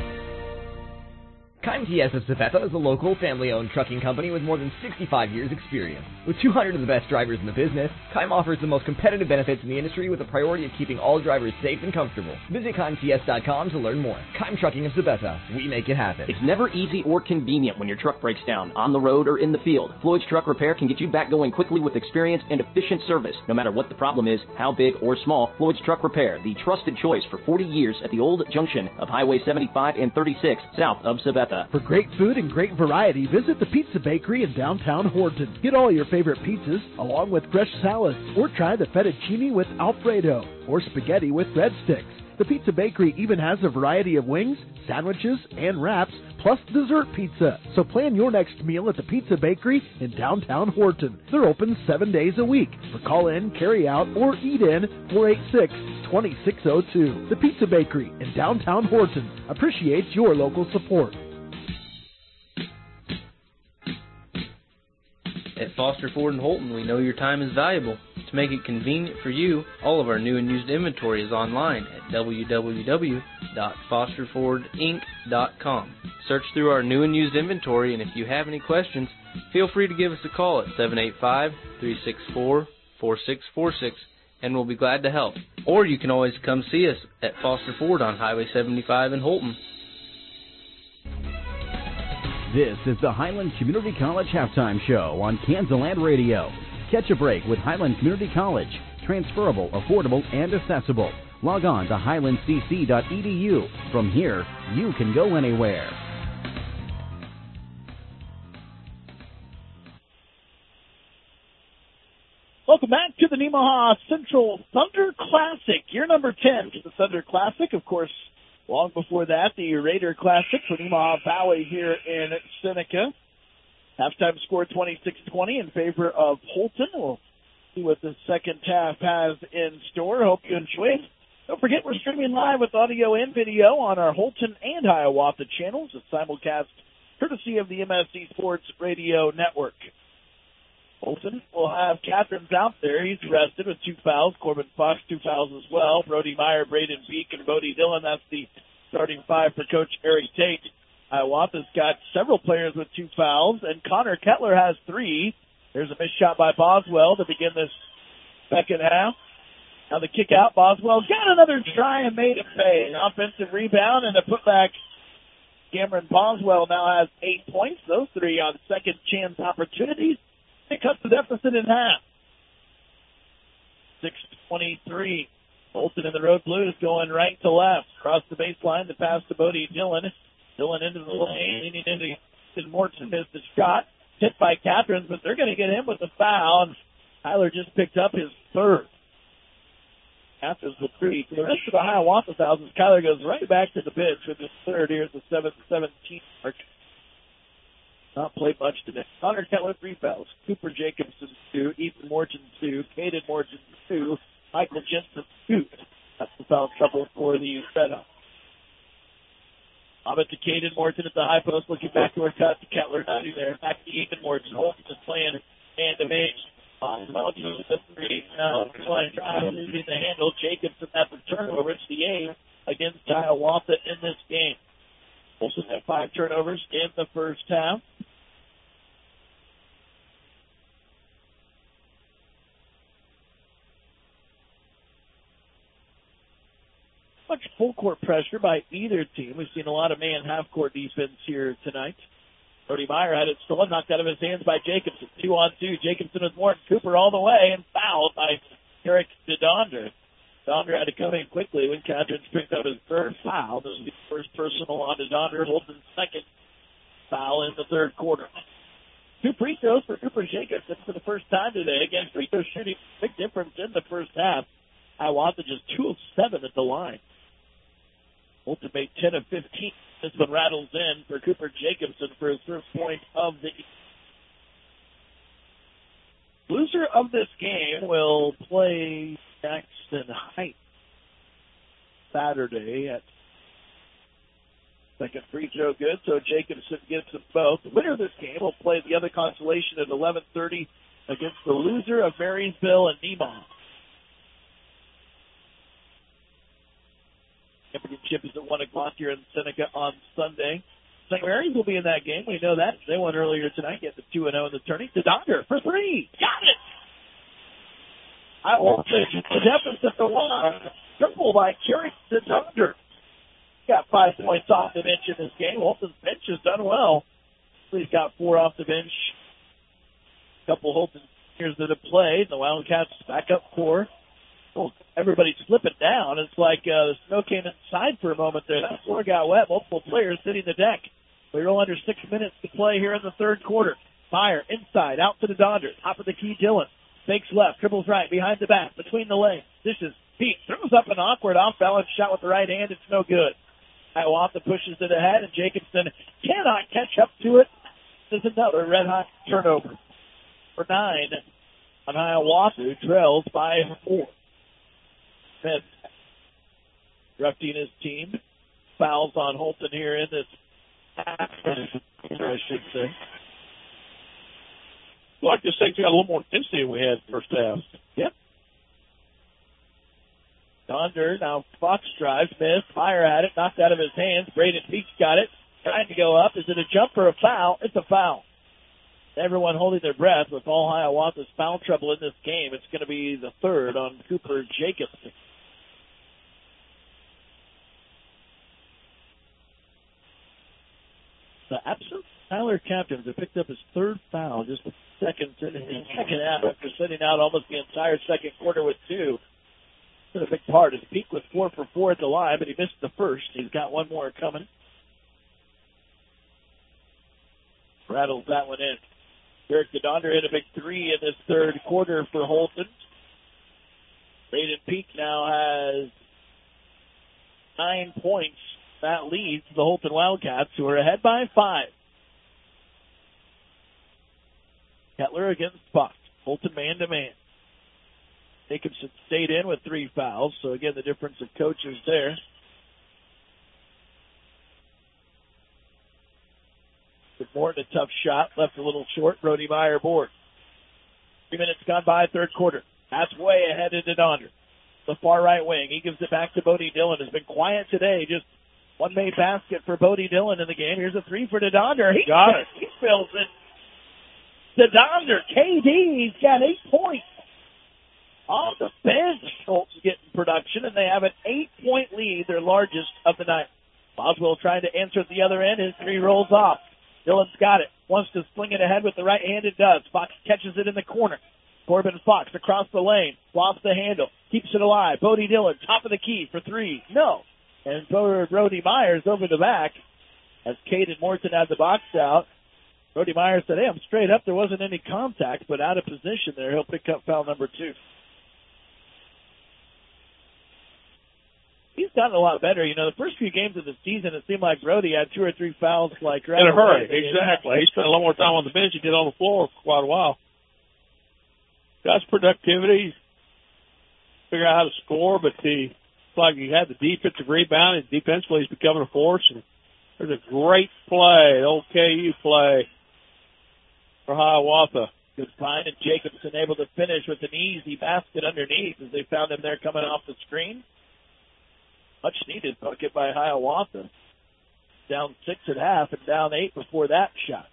Kime TS of Sabetha is a local, family-owned trucking company with more than 65 years' experience. With 200 of the best drivers in the business, Kime offers the most competitive benefits in the industry with a priority of keeping all drivers safe and comfortable. Visit KimeTS.com to learn more. Kime Trucking of Sabetha. We make it happen. It's never easy or convenient when your truck breaks down, on the road or in the field. Floyd's Truck Repair can get you back going quickly with experience and efficient service. No matter what the problem is, how big or small, Floyd's Truck Repair, the trusted choice for 40 years at the old junction of Highway 75 and 36, south of Sabetha. For great food and great variety, visit the Pizza Bakery in downtown Horton. Get all your favorite pizzas, along with fresh salads, or try the fettuccine with Alfredo, or spaghetti with breadsticks. The Pizza Bakery even has a variety of wings, sandwiches, and wraps, plus dessert pizza. So plan your next meal at the Pizza Bakery in downtown Horton. They're open 7 days a week. For call-in, carry-out, or eat-in, 486-2602. The Pizza Bakery in downtown Horton appreciates your local support. At Foster Ford in Holton, we know your time is valuable. To make it convenient for you, all of our new and used inventory is online at www.fosterfordinc.com. Search through our new and used inventory, and if you have any questions, feel free to give us a call at 785-364-4646, and we'll be glad to help. Or you can always come see us at Foster Ford on Highway 75 in Holton. This is the Highland Community College Halftime Show on Kansaland Radio. Catch a break with Highland Community College. Transferable, affordable, and accessible. Log on to highlandcc.edu. From here, you can go anywhere. Welcome back to the Nemaha Central Thunder Classic. Year number 10 to the Thunder Classic. Of course, long before that, the Raider Classic for Nemaha Valley here in Seneca. Halftime score 26-20 in favor of Holton. We'll see what the second half has in store. Hope you enjoy it. Don't forget we're streaming live with audio and video on our Holton and Hiawatha channels. A simulcast courtesy of the MSC Sports Radio Network. Holton will have Catherines out there. He's arrested with 2 fouls. Corbin Fox, 2 fouls as well. Brody Meyer, Braden Beek, and Bodie Dillon. That's the starting 5 for Coach Eric Tate. Hiawatha's got several players with 2 fouls, and Connor Kettler has 3. There's a missed shot by Boswell to begin this second half. Now the kick out. Boswell got another try and made it pay. An offensive rebound and a putback. Cameron Boswell now has 8 points. Those 3 on second chance opportunities. It cuts the deficit in half. 6:23. Holton in the road blues going right to left. Across the baseline, the pass to Bodie Dillon. Dillon into the lane, leaning into Morton. Missed the shot. Hit by Catherines, but they're going to get him with the foul. And Tyler just picked up his 3rd. Catherines with 3. For the rest of the Hiawatha fouls, Kyler goes right back to the bench with his 3rd. Here's the 7-17 mark. Not played much today. Connor Kettler, 3 fouls. Cooper Jacobson, 2. Ethan Morton, 2. Caden Morton, 2. Michael Jensen, 2. That's the foul trouble for the setup. Lob it to Caden Morton at the high post, looking back to her cut to Kettler. Nothing there. Back to Ethan Morton. Holton is playing hand-to-man. Boswell goes to 3. Now, line drive, losing the handle. Jacobson at the turnover. It's the aim against Hiawatha in this game. Holton had 5 turnovers in the first half. Much full court pressure by either team. We've seen a lot of man half court defense here tonight. Brody Meyer had it stolen, knocked out of his hands by Jacobson. 2-on-2. Jacobson with Morton. Cooper all the way and fouled by Eric DeDonder. DeDonder had to come in quickly when Catherines picked up his 3rd foul. This was the first personal on DeDonder. Holton's 2nd foul in the 3rd quarter. 2 free throws for Cooper Jacobson for the first time today. Again, free throw shooting, big difference in the first half. Hiawatha just 2 of 7 at the line. Holton made 10 of 15 in This one rattles in for Cooper Jacobson for his first point of the loser of this game will play Jackson Heights Saturday at second free throw good, so Jacobson gets them both. The winner of this game will play the other consolation at 11:30 against the loser of Marysville and Nemaw. Championship is at 1 o'clock here in Seneca on Sunday. St. Mary's will be in that game. We know that. They won earlier tonight, get the 2-0 in the tourney. DeDonder for three. Got it! I want the deficit to 1. Triple by Kerry DeDonder. Got 5 points off the bench in this game. Holton's bench has done well. He's got 4 off the bench. A couple Holton seniors that have played. The Wildcats back up 4. Oh, everybody's slipping down. It's like the snow came inside for a moment there. That floor got wet. Multiple players sitting the deck. We're all under 6 minutes to play here in the third quarter. Fire inside, out to the Dodgers. Top of the key, Dillon. Fakes left, dribbles right, behind the back, between the legs. This is Pete. Throws up an awkward off-balance shot with the right hand. It's no good. Hiawatha pushes it ahead, and Jacobson cannot catch up to it. There's another red-hot turnover. For 9 on Hiawatha, who trails by 4. Smith directing his team. Fouls on Holton here in this half, I should say. I like this thing's got a little more intensity than we had first half. Yep. Donder, now Fox drives, missed, fire at it, knocked out of his hands. Braden Peaks got it, trying to go up. Is it a jump or a foul? It's a foul. Everyone holding their breath with all Hiawatha's foul trouble in this game. It's going to be the third on Cooper Jacobson. The absent Tyler Captains have picked up his third foul just the second half after sitting out almost the entire second quarter with 2. Been a big part. His peak was 4 for 4 at the line, but he missed the first. He's got one more coming. Rattles that one in. Derek DeDonder hit a big 3 in this third quarter for Holton. Braden Peak now has 9 points. That leads the Holton Wildcats, who are ahead by 5. Kettler against Buck. Holton man-to-man. Jacobson stayed in with 3 fouls, so again, the difference of coaches there. With Morton, a tough shot, left a little short. Brody Meyer board. 3 minutes gone by, third quarter. That's way ahead of DeDonder. The far right wing. He gives it back to Bodie Dillon. Has been quiet today. Just one made basket for Bodie Dillon in the game. Here's a 3 for DeDonder. He got it. He fills it. DeDonder, KD, he's got 8 points. Off the bench, Schultz getting production, and they have an 8-point lead, their largest of the night. Boswell trying to answer at the other end. His 3 rolls off. Dillon's got it. Wants to sling it ahead with the right hand. It does. Fox catches it in the corner. Corbin Fox across the lane. Lofts the handle. Keeps it alive. Bodie Dillon, top of the key for 3. No. And Brody Myers over the back as Caden Morton had the box out. Brody Myers said, hey, I'm straight up. There wasn't any contact, but out of position there. He'll pick up foul number 2. He's gotten a lot better. You know, the first few games of the season, it seemed like Brody had 2 or 3 fouls like right in a hurry. Exactly. He spent a lot more time on the bench than he did on the floor for quite a while. Got his productivity. Figure out how to score, but it's like he had the defensive rebound, and defensively he's becoming a force. And there's a great play, old KU play for Hiawatha. Good find, and Jacobson able to finish with an easy basket underneath as they found him there coming off the screen. Much needed bucket by Hiawatha. Down 6 at half and down 8 before that shot.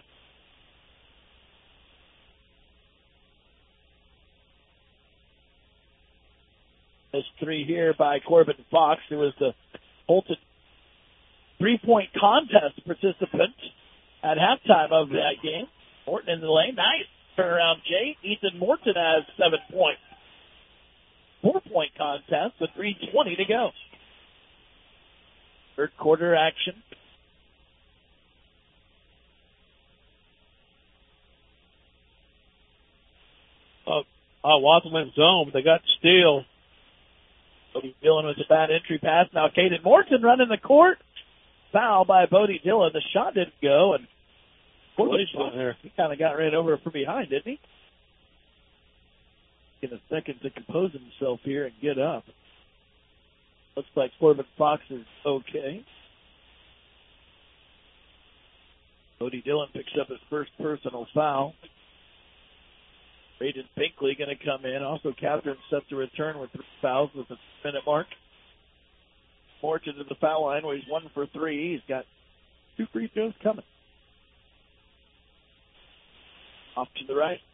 This 3 here by Corbin Fox, who was the Holton 3-point contest participant at halftime of that game. Morton in the lane. Nice turnaround, Jay. Ethan Morton has 7 points. 4-point contest with 3:20 to go. Third quarter action. Hiawatha went zone, but they got the steal. Dillon with a bad entry pass. Now Caden Morton running the court. foul by Bodie Dillon. The shot didn't go, and he kind of got ran over from behind, didn't he? In a second to compose himself here and get up. Looks like Corbin Fox is okay. Bodie Dillon picks up his first personal foul. Braden Binkley going to come in. Also, Catherine set to return with 3 fouls with the minute mark. Morton to the foul line where he's 1 for 3. He's got 2 free throws coming. Off to the right.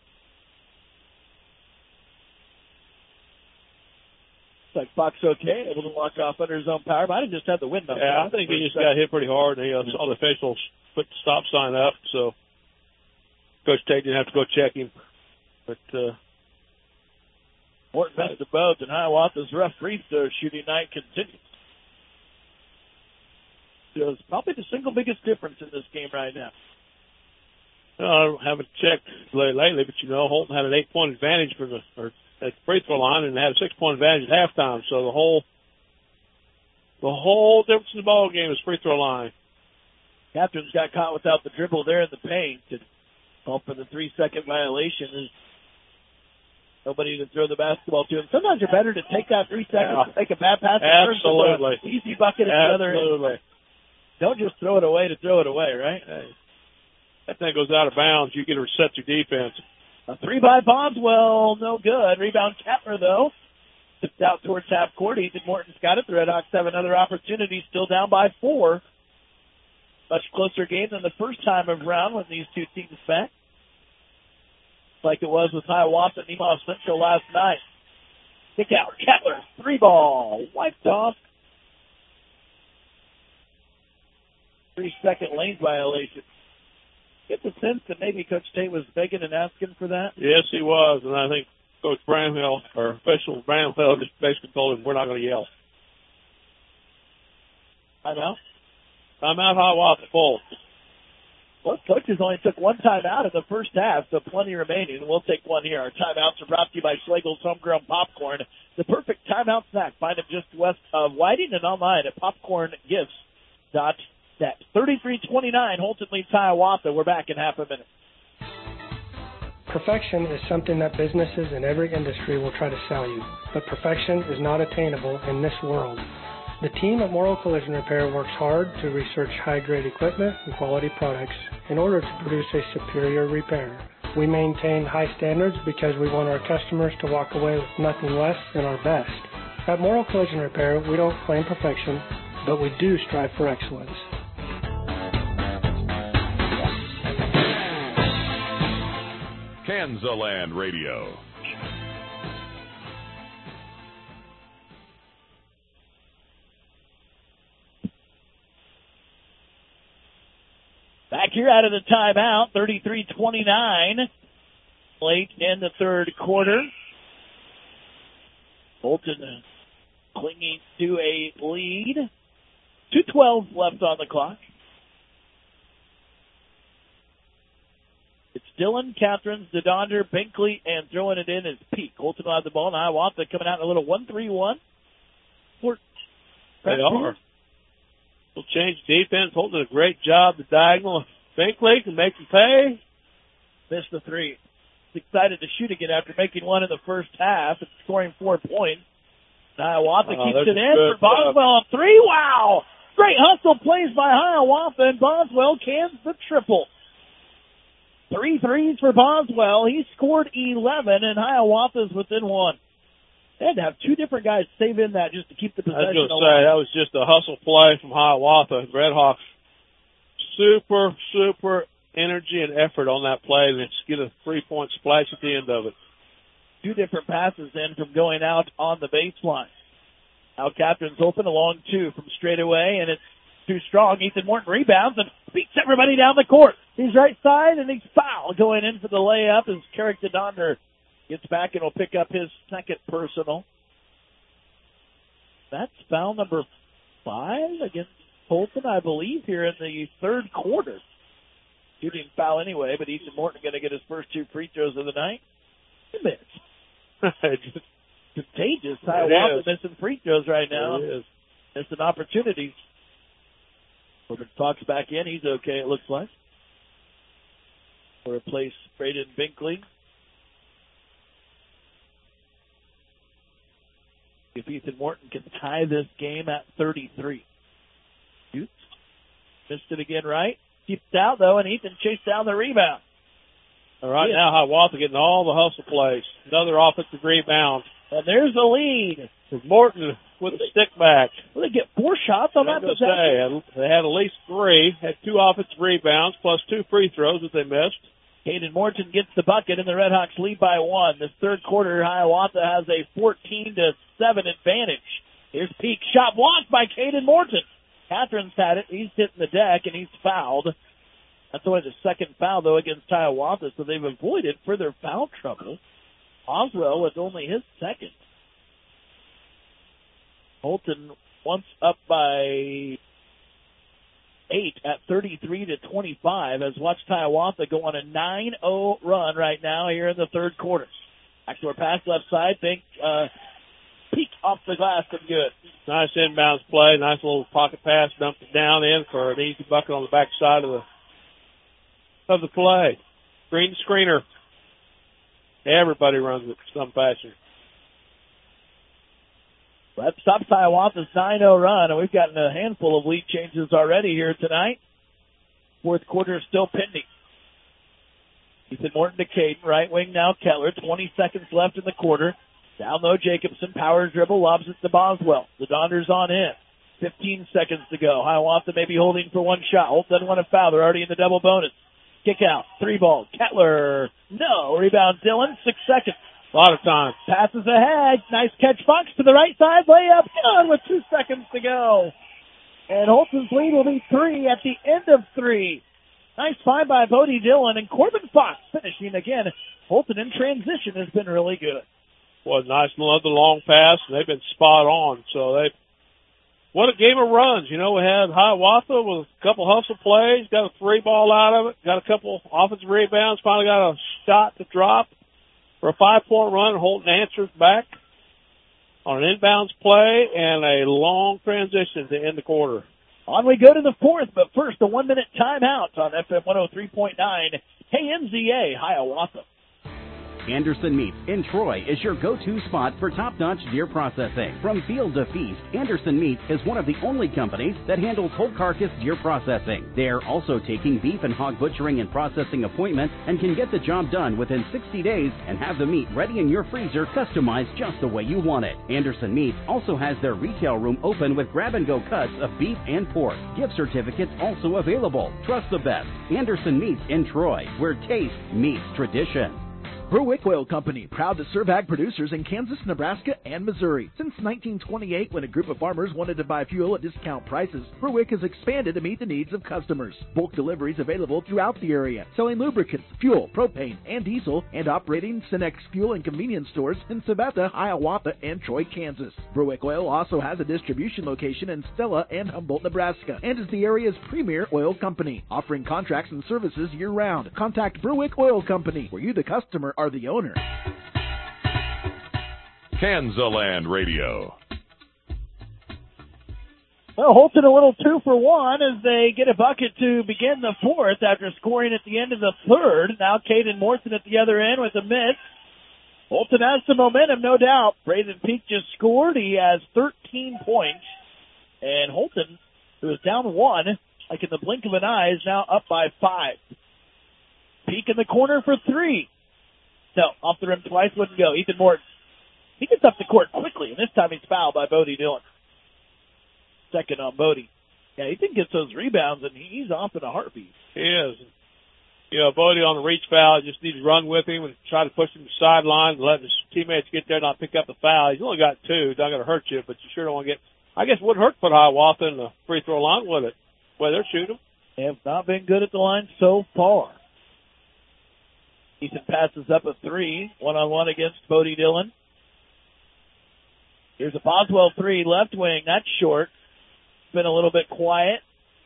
Looks like Fox okay, able to walk off under his own power. Might have just had the wind up. Yeah, I think he just got hit pretty hard. And he saw the officials put the stop sign up, so Coach Tate didn't have to go check him. But Morton missed the both, and Hiawatha's rough free throw shooting night continues. So it's probably the single biggest difference in this game right now. I haven't checked lately, but Holton had an 8-point advantage at the free throw line and had a 6-point advantage at halftime. So the whole difference in the ball game is free throw line. Captain's got caught without the dribble there in the paint, and called for the 3-second violation. There's nobody to throw the basketball to. And sometimes you're better to take that 3 seconds, take a bad pass, absolutely, easy bucket at the other end. Don't just throw it away to throw it away, right? Hey. That thing goes out of bounds. You get to reset your defense. A 3 by Boswell, no good. Rebound Kettler, though. Tipped out towards half court. Ethan Morton's got it. The Redhawks have another opportunity, still down by 4. Much closer game than the first time around when these two teams met. Like it was with Hiawatha and Nemaha Central last night. Kick out. Kettler, 3 ball. Wiped off. 3-second lane violation. Get the sense that maybe Coach Tate was begging and asking for that? Yes, he was, and I think Coach Bramhill, or official Bramhill, just basically told him, we're not going to yell. I know. Timeout, Hiawatha, full. Well, coaches only took 1 timeout in the first half, so plenty remaining. We'll take one here. Our timeouts are brought to you by Schlegel's Homegrown Popcorn, the perfect timeout snack. Find them just west of Whiting and online at popcorngifts.net. 33-29, Holton leads Hiawatha. We're back in half a minute. Perfection is something that businesses in every industry will try to sell you, but perfection is not attainable in this world. The team at Morrow Collision Repair works hard to research high-grade equipment and quality products in order to produce a superior repair. We maintain high standards because we want our customers to walk away with nothing less than our best. At Morrow Collision Repair, we don't claim perfection, but we do strive for excellence. Kansaland Radio. Back here out of the timeout, 33-29, late in the third quarter. Bolton clinging to a lead. 2:12 left on the clock. It's Dillon, Catherine, Zdonder, Binkley, and throwing it in is Peak. Holton will have the ball, and Hiawatha coming out in a little 1-3-1. They are. We'll change defense. Holton did a great job. The diagonal. Binkley can make him pay. Missed the 3. He's excited to shoot again after making one in the first half and scoring 4 points. Hiawatha keeps it in for Boswell. 3. Wow! Great hustle plays by Hiawatha, and Boswell cans the triple. 3 threes for Boswell. He scored 11, and Hiawatha's within 1. They had to have 2 different guys save in that just to keep the possession alive. I was going to say, that was just a hustle play from Hiawatha. Redhawks, super energy and effort on that play, and just get a 3-point splash at the end of it. 2 different passes in from going out on the baseline. Now Captain's open, a long 2 from straight away, and it's too strong. Ethan Morton rebounds and beats everybody down the court. He's right side, and he's fouled going in for the layup as Carrick Zdonder gets back and will pick up his second personal. That's foul number 5 against Holton, I believe, here in the third quarter. Shooting foul anyway, but Ethan Morton going to get his first 2 free throws of the night. He missed. Contagious. Hiawatha missing free throws right now. It is. Missing opportunities. Corbin Fox back in. He's okay, it looks like. We'll replace Braden Binkley. If Ethan Morton can tie this game at 33. Shoots. Missed it again, right? Keeps it out, though, and Ethan chased down the rebound. All right, now Hiawatha getting all the hustle plays. Another offensive rebound. And there's the lead. With Morton with the stick back. Well, they get 4 shots on that possession. They had at least 3. Had 2 offensive rebounds plus 2 free throws that they missed. Caden Morton gets the bucket, and the Redhawks lead by 1. This third quarter, Hiawatha has a 14-7 advantage. Here's Peak. Shot blocked by Caden Morton. Catherine's had it. He's hitting the deck, and he's fouled. That's only the second foul, though, against Hiawatha, so they've avoided further foul trouble. Oswell with only his second. Holton once up by 8 at 33-25 has watched Hiawatha go on a 9-0 run right now here in the third quarter. Backdoor pass left side. Peak off the glass and good. Nice inbounds play. Nice little pocket pass. Dumped it down in for an easy bucket on the backside of the play. Green screener. Everybody runs it in some fashion. That stops Hiawatha's 9-0 run, and we've gotten a handful of lead changes already here tonight. Fourth quarter is still pending. Ethan Morton to Caden, right wing now Keller. 20 seconds left in the quarter. Down low Jacobson, power dribble, lobs it to Boswell. The Donders on in. 15 seconds to go. Hiawatha may be holding for one shot. Holt doesn't want to foul. They're already in the double bonus. Kick out. 3-ball. Kettler. No. Rebound Dillon. 6 seconds. A lot of time. Passes ahead. Nice catch. Fox to the right side. Layup. Done with 2 seconds to go. And Holton's lead will be 3 at the end of 3. Nice find by Bodie Dillon and Corbin Fox finishing again. Holton in transition has been really good. Was nice. Love the long pass, and they've been spot on. So what a game of runs. You know, we had Hiawatha with a couple hustle plays, got a 3-ball out of it, got a couple offensive rebounds, finally got a shot to drop for a 5-point run. Holton answers back on an inbounds play and a long transition to end the quarter. On we go to the fourth, but first a 1-minute timeout on FM 103.9 KNZA Hiawatha. Anderson Meats in Troy is your go-to spot for top-notch deer processing. From field to feast, Anderson Meats is one of the only companies that handles whole carcass deer processing. They are also taking beef and hog butchering and processing appointments and can get the job done within 60 days and have the meat ready in your freezer customized just the way you want it. Anderson Meats also has their retail room open with grab-and-go cuts of beef and pork. Gift certificates also available. Trust the best. Anderson Meats in Troy, where taste meets tradition. Berwick Oil Company, proud to serve ag producers in Kansas, Nebraska, and Missouri. Since 1928, when a group of farmers wanted to buy fuel at discount prices, Berwick has expanded to meet the needs of customers. Bulk deliveries available throughout the area, selling lubricants, fuel, propane, and diesel, and operating Cenex fuel and convenience stores in Sabetha, Hiawatha, and Troy, Kansas. Berwick Oil also has a distribution location in Stella and Humboldt, Nebraska, and is the area's premier oil company, offering contracts and services year-round. Contact Berwick Oil Company, where you, the customer, are the owner. Kansaland Radio. Well, Holton a little 2 for 1 as they get a bucket to begin the fourth after scoring at the end of the third. Now Caden Morton at the other end with a miss. Holton has some momentum, no doubt. Braden Peak just scored. He has 13 points. And Holton, who was down 1, like in the blink of an eye, is now up by 5. Peak in the corner for 3. No, off the rim twice, wouldn't go. Ethan Morton. He gets up the court quickly, and this time he's fouled by Bodie Dillon. Second on Bodie. Yeah, Ethan gets those rebounds, and he's off in a heartbeat. He is. You know, Bodie on the reach foul, just need to run with him and try to push him to the sideline and let his teammates get there and not pick up the foul. He's only got 2. It's not going to hurt you, but you sure don't want to get... I guess it wouldn't hurt to put Hiawatha in the free throw line, would it? Well, they're shooting. They have not been good at the line so far. Ethan passes up a 3, 1-on-1 against Bodie Dillon. Here's a Boswell 3, left wing. That's short. Been a little bit quiet.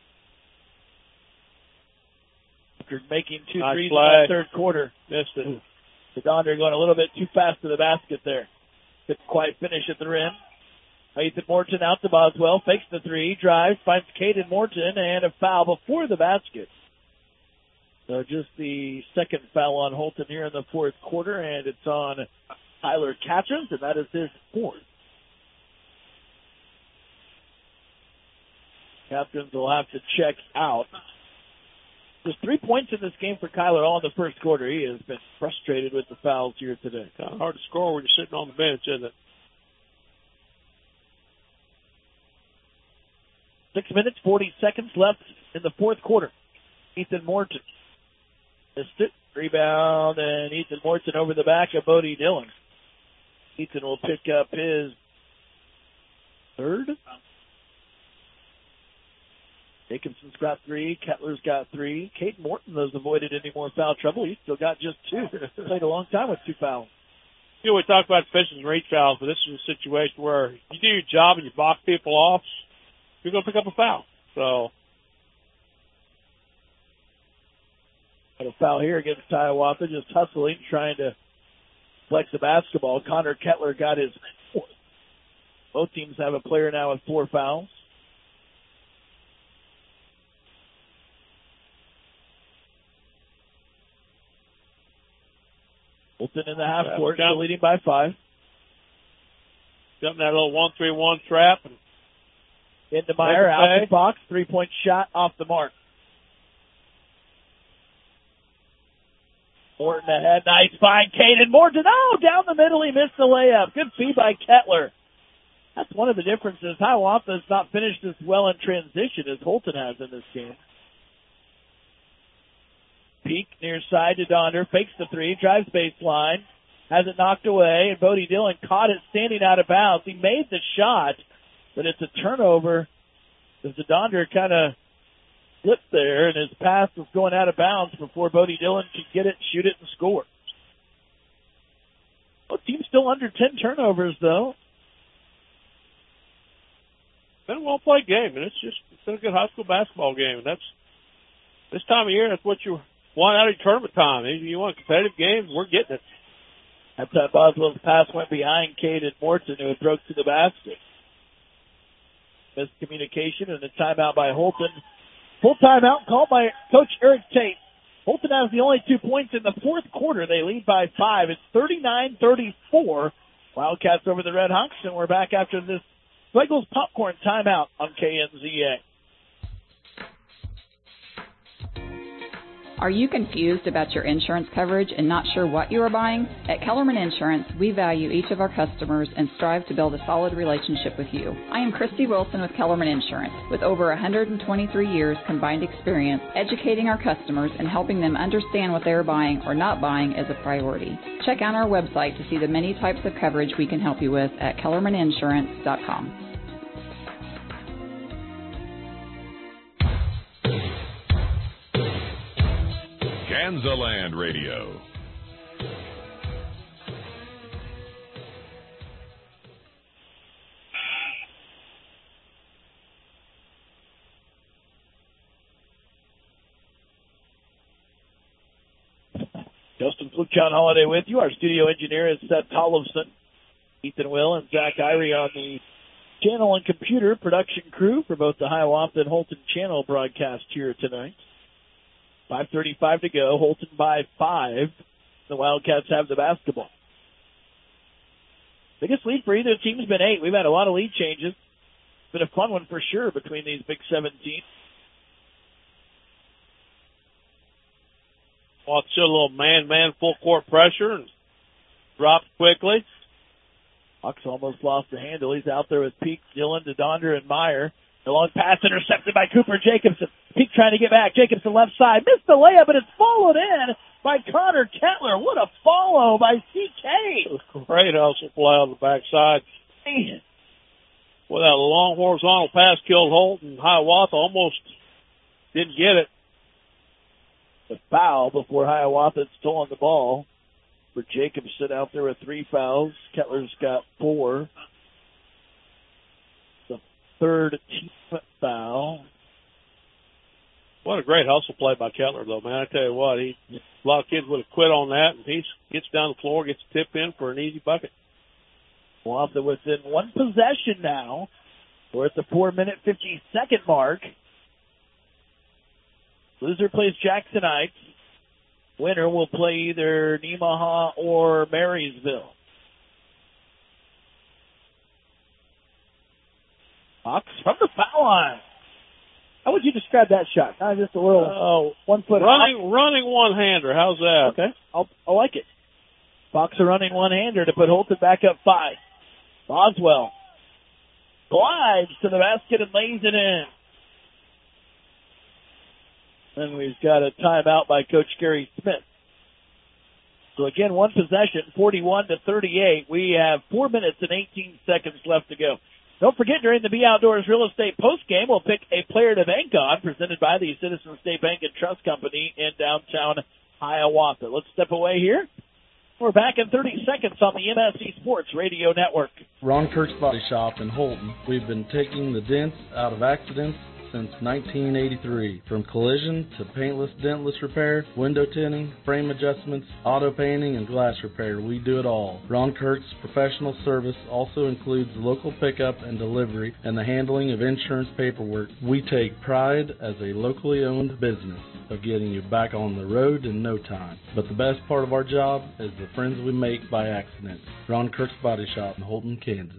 After making 2 threes in that third quarter. Missed it. The Donder going a little bit too fast to the basket there. Couldn't quite finish at the rim. Ethan Morton out to Boswell, fakes the three, drives, finds Caden Morton, and a foul before the basket. So just the second foul on Holton here in the fourth quarter, and it's on Tyler Catchins, and that is his fourth. Captains will have to check out. There's 3 points in this game for Kyler all in the first quarter. He has been frustrated with the fouls here today. Kind of hard to score when you're sitting on the bench, isn't it? 6 minutes, 40 seconds left in the fourth quarter. Ethan Morton missed it. Rebound, and Ethan Morton over the back of Bodie Dillon. Ethan will pick up his third. Jacobson's got three. Kettler's got three. Caden Morton has avoided any more foul trouble. He's still got just two. Played a long time with 2 fouls. You know, we talk about defensive and reach fouls, but this is a situation where you do your job and you block people off, you're going to pick up a foul. So, got a foul here against Hiawatha, just hustling, trying to flex the basketball. Connor Kettler got his fourth. Both teams have a player now with 4 fouls. Holton in the half court, still leading by 5. Jumping that little 1-3-1 trap. And into Meyer, out the box, 3-point shot off the mark. Morton ahead, nice find, Caden Morton. Oh, down the middle, he missed the layup. Good feed by Kettler. That's one of the differences. Hiawatha has not finished as well in transition as Holton has in this game. Peak near side to Donder, fakes the three, drives baseline, has it knocked away, and Bodie Dillon caught it standing out of bounds. He made the shot, but it's a turnover as the Donder kind of slipped there, and his pass was going out of bounds before Bodie Dillon could get it, shoot it, and score. Both teams still under 10 turnovers, though. It's been a well-played game, and it's been a good high school basketball game. And that's this time of year, that's what you want out of tournament time. You want a competitive game, we're getting it. That time Boswell's pass went behind Caden Morton, who had broke to the basket. Miscommunication and a timeout by Holton. Full timeout called by Coach Eric Tate. Holton has the only 2 points in the fourth quarter. They lead by 5. It's 39-34. Wildcats over the Red Hawks, and we're back after this Schlegel's Popcorn timeout on KNZA. Are you confused about your insurance coverage and not sure what you are buying? At Kellerman Insurance, we value each of our customers and strive to build a solid relationship with you. I am Christy Wilson with Kellerman Insurance. With over 123 years combined experience, educating our customers and helping them understand what they are buying or not buying is a priority. Check out our website to see the many types of coverage we can help you with at kellermaninsurance.com. Kansaland Radio. Justin Fluke, John Holiday with you. Our studio engineer is Seth Tollefson. Ethan Will and Zach Irie on the channel and computer production crew for both the Hiawatha and Holton channel broadcast here tonight. 5:35 to go. Holton by 5. The Wildcats have the basketball. Biggest lead for either team has been 8. We've had a lot of lead changes. It's been a fun one for sure between these Big 7 teams. Watch a little man full court pressure and drops quickly. Hawks almost lost the handle. He's out there with Peak, Dillon, Donder, and Meyer. The long pass intercepted by Cooper Jacobson. Peak trying to get back. Jacobson left side. Missed the layup, but it's followed in by Connor Kettler. What a follow by CK. Great hustle play on the backside. Man. Well, that long horizontal pass killed Holton. Hiawatha almost didn't get it. The foul before Hiawatha had stolen the ball for Jacobson out there with 3 fouls. Kettler's got 4. The third team foul. What a great hustle play by Kettler, though, man. I tell you what, a lot of kids would have quit on that, and he gets down the floor, gets a tip in for an easy bucket. Hiawatha within one possession now. We're at the 4-minute, 50-second mark. Loser plays Jackson Heights. Winner will play either Nemaha or Marysville. Fox from the foul line. How would you describe that shot? Not just a little 1 foot running one-hander. How's that? Okay, I like it. Fox a running one-hander to put Holton back up 5. Boswell glides to the basket and lays it in. And we've got a timeout by Coach Gary Smith. So again, one possession, 41-38. We have 4 minutes and 18 seconds left to go. Don't forget, during the Be Outdoors Real Estate postgame, we'll pick a player to bank on, presented by the Citizen State Bank and Trust Company in downtown Hiawatha. Let's step away here. We're back in 30 seconds on the MSC Sports Radio Network. Ron Kirk's Body Shop in Holton. We've been taking the dents out of accidents since 1983. From collision to paintless, dentless repair, window tinting, frame adjustments, auto painting, and glass repair, we do it all. Ron Kirk's professional service also includes local pickup and delivery and the handling of insurance paperwork. We take pride as a locally owned business of getting you back on the road in no time. But the best part of our job is the friends we make by accident. Ron Kirk's Body Shop in Holton, Kansas.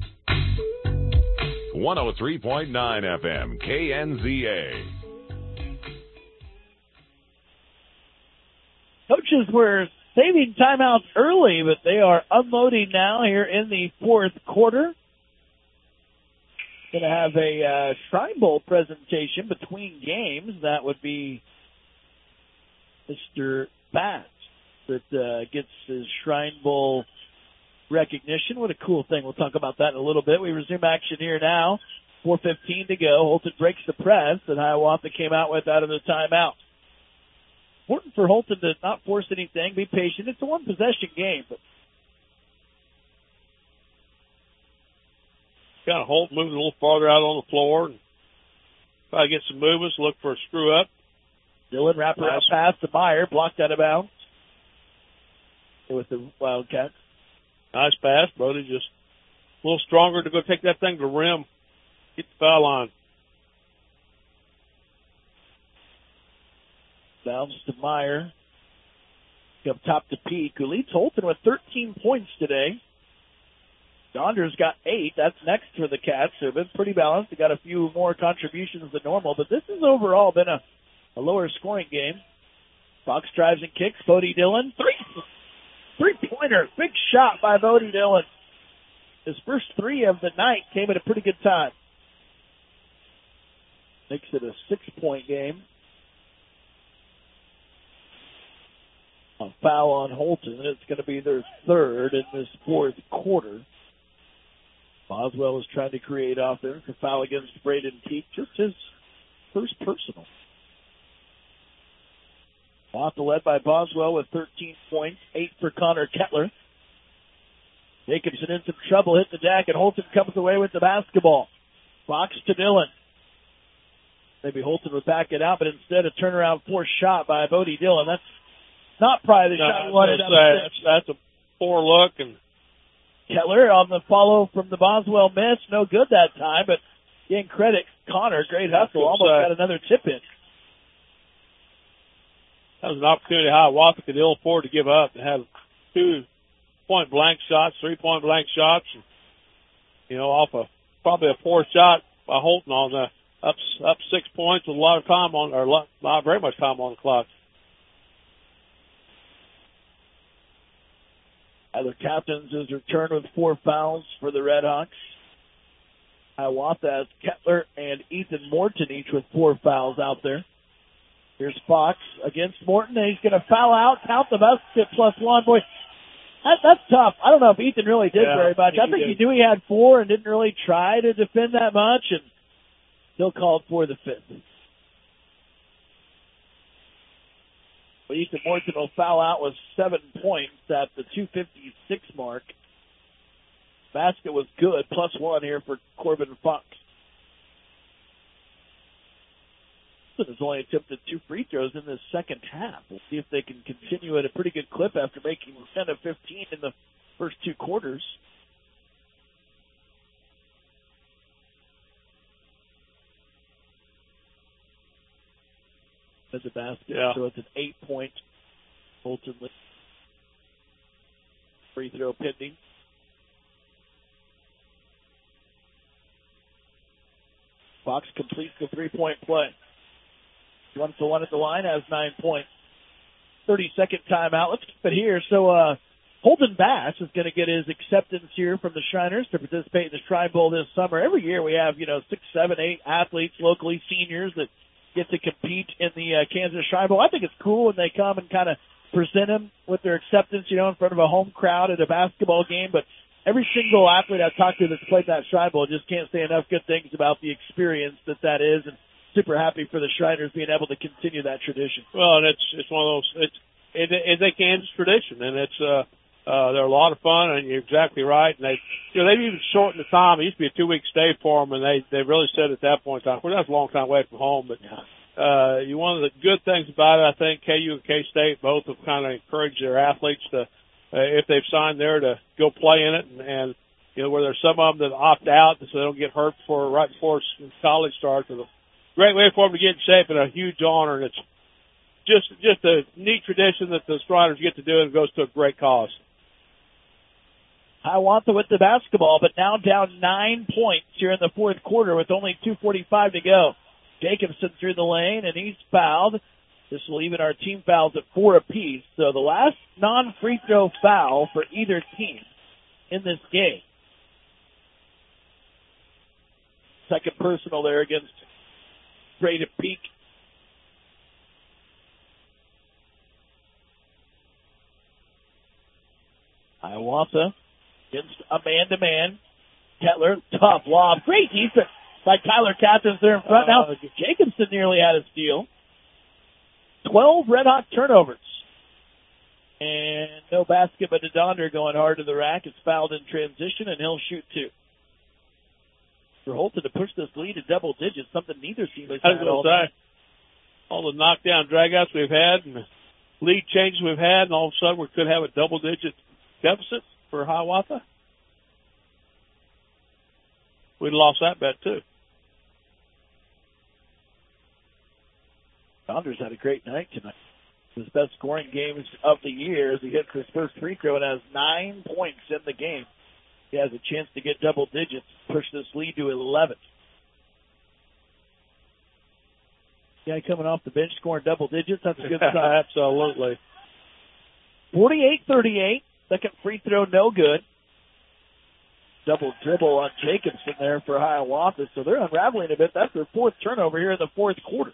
103.9 FM, KNZA. Coaches were saving timeouts early, but they are unloading now here in the fourth quarter. Going to have a Shrine Bowl presentation between games. That would be Mr. Bass that gets his Shrine Bowl recognition. What a cool thing. We'll talk about that in a little bit. We resume action here now. 4:15 to go. Holton breaks the press that Hiawatha came out with out of the timeout. Important for Holton to not force anything, be patient. It's a one-possession game. But kind of Holton moving a little farther out on the floor and try to get some movements, look for a screw-up. Dillon wraparound pass to Meyer, blocked out of bounds with the Wildcats. Nice pass. Brody just a little stronger to go take that thing to the rim. Get the foul line. Bounce to Meyer. Up top to Peak, who leads Holton with 13 points today. Donders got 8. That's next for the Cats. They've been pretty balanced. They got a few more contributions than normal, but this has overall been a lower scoring game. Fox drives and kicks. Bodie Dillon. Three-pointer. Big shot by Bodie Dillon. His first 3 of the night came at a pretty good time. Makes it a 6-point game. A foul on Holton. It's going to be their third in this fourth quarter. Boswell is trying to create offense. A foul against Braden Peak. Just his first personal. Hiawatha led by Boswell with 13 points, 8 for Connor Kettler. Jacobson in some trouble, hit the deck, and Holton comes away with the basketball. Fox to Dillon. Maybe Holton would back it out, but instead a turnaround forced shot by Bodie Dillon. That's not probably the shot he wanted. That's a poor look. And Kettler on the follow from the Boswell miss. No good that time, but getting credit, Connor, great hustle, almost got another tip in. That was an opportunity Hiawatha could ill afford to give up. They had 2 point-blank shots, 3 point-blank shots, and, off probably a poor shot by Holton on the up 6 points with a lot of time on, or not very much time on the clock. Tyler Captains is returned with 4 fouls for the Redhawks. Hiawatha has Kettler and Ethan Morton each with 4 fouls out there. Here's Fox against Morton, and he's going to foul out, count the basket +1. Boy, that's tough. I don't know if Ethan really did very much. I think he knew he had 4 and didn't really try to defend that much, and still called for the 5th. But Ethan Morton will foul out with 7 points at the 2:56 mark. Basket was good, +1 here for Corbin Fox. Has only attempted 2 free throws in this second half. We'll see if they can continue at a pretty good clip after making 10 of 15 in the first 2 quarters. at the basket. Yeah. So it's an 8-point Holton lead. Free throw pending. Fox completes the 3-point play. 1-for-1 at the line, has 9 points. 30-second timeout. Let's keep it here. So Holden Bass is going to get his acceptance here from the Shriners to participate in the Shrine Bowl this summer. Every year we have, 6, 7, 8 athletes, locally seniors, that get to compete in the Kansas Shrine Bowl. I think it's cool when they come and kind of present them with their acceptance, in front of a home crowd at a basketball game. But every single athlete I've talked to that's played that Shrine Bowl just can't say enough good things about the experience that is, and super happy for the Shriners being able to continue that tradition. Well, and it's one of those, it's a Kansas tradition, and it's they're a lot of fun, and you're exactly right. And they've even shortened the time. It used to be a 2-week stay for them, and they really said at that point in time, well, that's a long time away from home, but one of the good things about it, I think KU and K-State both have kind of encouraged their athletes to, if they've signed there, to go play in it, and where there's some of them that opt out so they don't get hurt right before college starts. It's a great way for them to get in shape, and a huge honor, and it's just a neat tradition that the Shriners get to do, and it goes to a great cause. Hiawatha with the basketball, but now down 9 points here in the fourth quarter with only 2:45 to go. Jacobson through the lane, and he's fouled. This will even our team fouls at 4 apiece. So the last non-free throw foul for either team in this game. Second personal there against Braden Peak. Hiawatha against a man-to-man. Kettler, tough lob. Great defense by Tyler Catherine there in front. Now, Jacobson nearly had a steal. 12 red-hot turnovers. And no basket, but DeDonder going hard to the rack. It's fouled in transition, and he'll shoot 2. For Holton to push this lead to double digits, something neither team has had all day. All the knockdown dragouts we've had and the lead changes we've had, and all of a sudden we could have a double-digit deficit for Hiawatha. We'd lost that bet, too. Saunders had a great night tonight. His best scoring games of the year as he hits his first free throw and has 9 points in the game. He has a chance to get double digits, push this lead to 11. Guy coming off the bench scoring double digits, that's a good sign. Absolutely. 48-38. Second free throw, no good. Double dribble on Jacobson there for Hiawatha, so they're unraveling a bit. That's their 4th turnover here in the fourth quarter.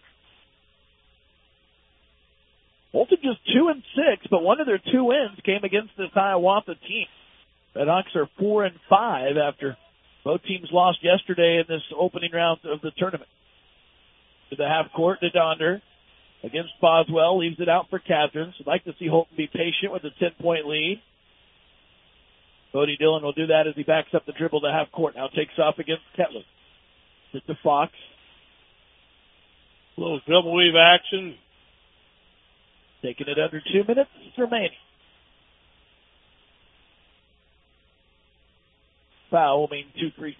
Holton just 2-6, but one of their 2 wins came against this Hiawatha team. Redhawks are 4-5 after both teams lost yesterday in this opening round of the tournament. To the half court, DeDonder against Boswell, leaves it out for Catherine. So I'd like to see Holton be patient with a 10-point lead. Bodie Dillon will do that as he backs up the dribble to half court. Now takes off against Kettler. Just to Fox. A little dribble weave action. Taking it under 2 minutes remaining. Foul will mean 2 free.